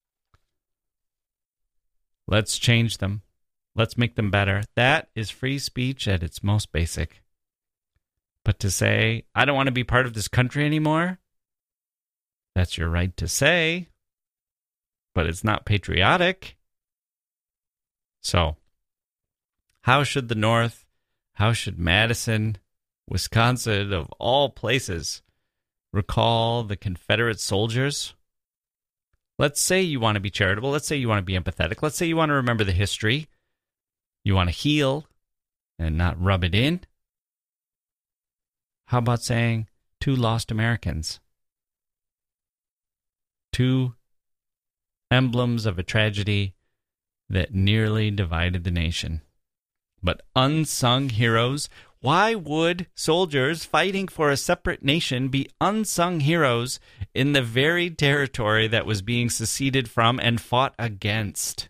Let's change them. Let's make them better. That is free speech at its most basic. But to say, I don't want to be part of this country anymore, that's your right to say, but it's not patriotic. So, how should the North, how should Madison, Wisconsin, of all places, recall the Confederate soldiers? Let's say you want to be charitable. Let's say you want to be empathetic. Let's say you want to remember the history. You want to heal and not rub it in. How about saying 2 lost Americans? 2 emblems of a tragedy that nearly divided the nation. But unsung heroes. Why would soldiers fighting for a separate nation be unsung heroes in the very territory that was being seceded from and fought against?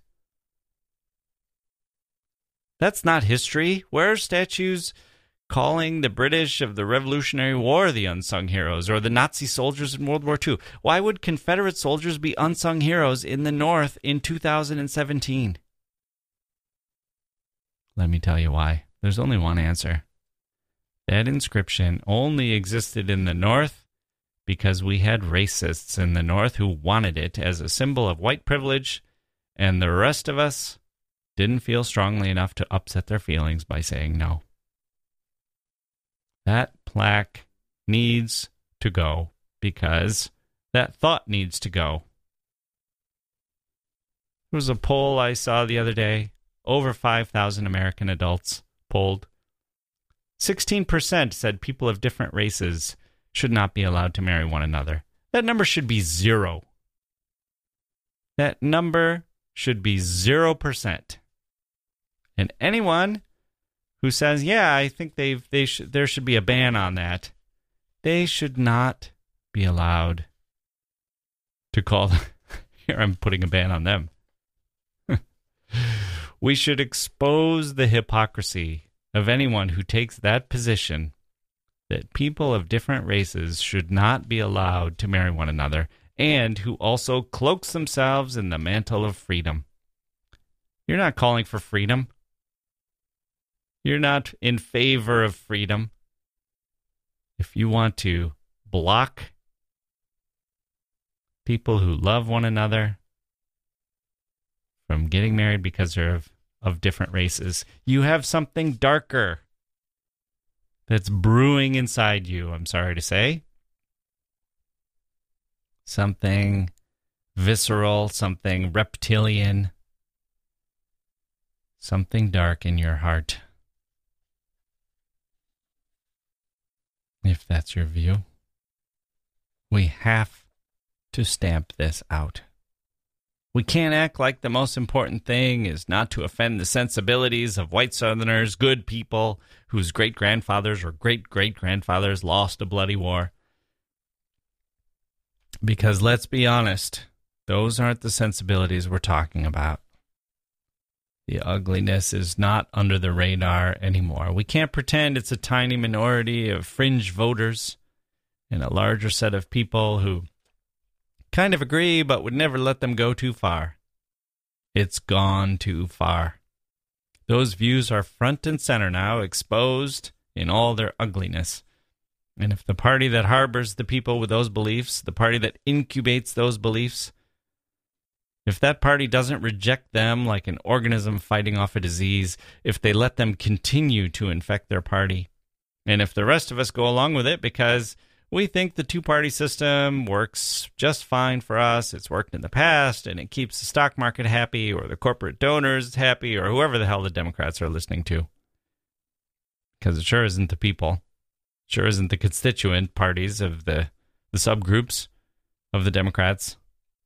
That's not history. Where are statues calling the British of the Revolutionary War the unsung heroes, or the Nazi soldiers in World War II? Why would Confederate soldiers be unsung heroes in the North in 2017? Let me tell you why. There's only one answer. That inscription only existed in the North because we had racists in the North who wanted it as a symbol of white privilege, and the rest of us didn't feel strongly enough to upset their feelings by saying no. That plaque needs to go because that thought needs to go. There was a poll I saw the other day. Over 5,000 American adults polled. 16% said people of different races should not be allowed to marry one another. That number should be 0. That number should be 0%. And anyone who says, yeah, I think there should be a ban on that, they should not be allowed to call... Here I'm putting a ban on them. We should expose the hypocrisy of anyone who takes that position that people of different races should not be allowed to marry one another, and who also cloaks themselves in the mantle of freedom. You're not calling for freedom. You're not in favor of freedom. If you want to block people who love one another from getting married because they're of different races, you have something darker that's brewing inside you, I'm sorry to say. Something visceral, something reptilian, something dark in your heart. If that's your view, we have to stamp this out. We can't act like the most important thing is not to offend the sensibilities of white Southerners, good people whose great-grandfathers or great-great-grandfathers lost a bloody war. Because let's be honest, those aren't the sensibilities we're talking about. The ugliness is not under the radar anymore. We can't pretend it's a tiny minority of fringe voters and a larger set of people who kind of agree, but would never let them go too far. It's gone too far. Those views are front and center now, exposed in all their ugliness. And if the party that harbors the people with those beliefs, the party that incubates those beliefs, if that party doesn't reject them like an organism fighting off a disease, if they let them continue to infect their party, and if the rest of us go along with it because we think the two-party system works just fine for us, it's worked in the past, and it keeps the stock market happy, or the corporate donors happy, or whoever the hell the Democrats are listening to. Because it sure isn't the people. Sure isn't the constituent parties of the subgroups of the Democrats.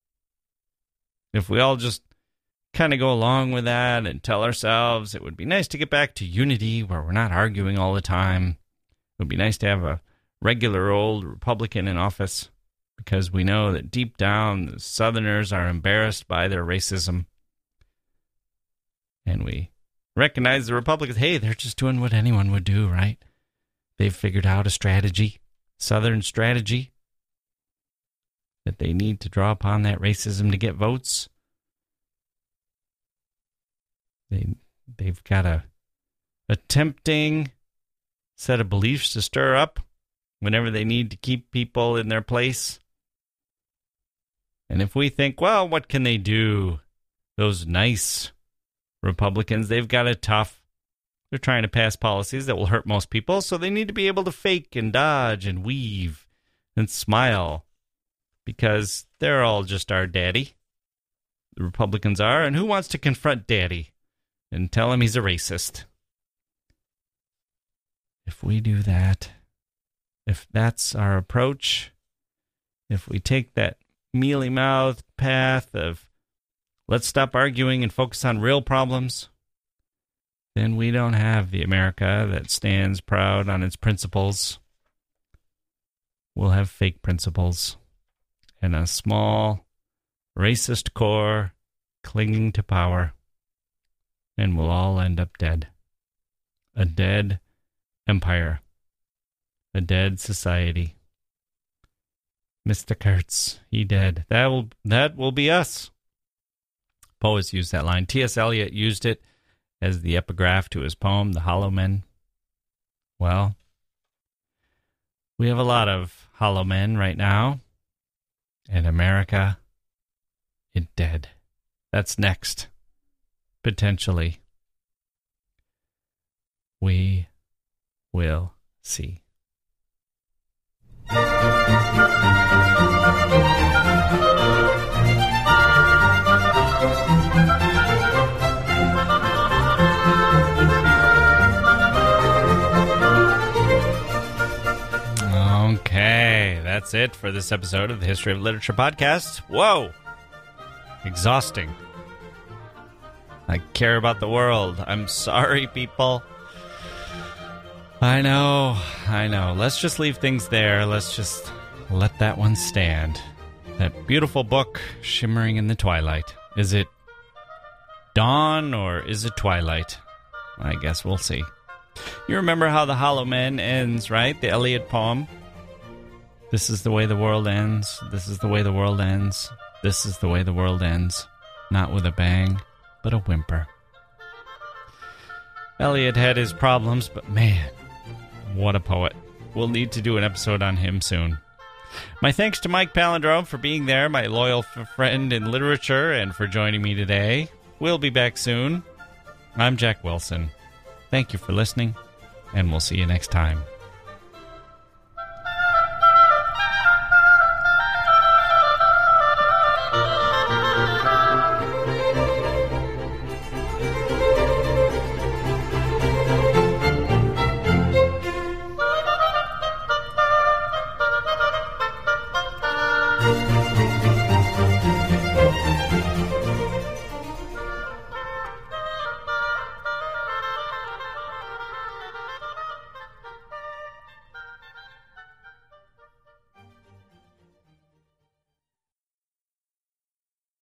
If we all just kind of go along with that and tell ourselves it would be nice to get back to unity where we're not arguing all the time. It would be nice to have a regular old Republican in office because we know that deep down the Southerners are embarrassed by their racism. And we recognize the Republicans, hey, they're just doing what anyone would do, right? They've figured out a strategy, Southern strategy, that they need to draw upon that racism to get votes. They've got a tempting set of beliefs to stir up whenever they need to keep people in their place. And if we think, well, what can they do? Those nice Republicans, they've got it tough. They're trying to pass policies that will hurt most people, so they need to be able to fake and dodge and weave and smile because they're all just our daddy. The Republicans are, and who wants to confront daddy and tell him he's a racist? If we do that, if that's our approach, if we take that mealy-mouthed path of let's stop arguing and focus on real problems, then we don't have the America that stands proud on its principles. We'll have fake principles and a small, racist core clinging to power, and we'll all end up dead. A dead empire. A dead society. Mr. Kurtz, he dead. That will be us. Poets use that line. T.S. Eliot used it as the epigraph to his poem, The Hollow Men. Well, we have a lot of hollow men right now. And America, it dead. That's next. Potentially. We will see. Okay, that's it for this episode of the History of Literature podcast. Whoa! Exhausting. I care about the world. I'm sorry, people. I know. Let's just leave things there. Let's just let that one stand. That beautiful book shimmering in the twilight. Is it dawn or is it twilight? I guess we'll see. You remember how The Hollow Men ends, right? The Eliot poem. This is the way the world ends. This is the way the world ends. This is the way the world ends. Not with a bang, but a whimper. Eliot had his problems, but man, what a poet. We'll need to do an episode on him soon. My thanks to Mike Palindrome for being there, my loyal friend in literature, and for joining me today. We'll be back soon. I'm Jack Wilson. Thank you for listening, and we'll see you next time.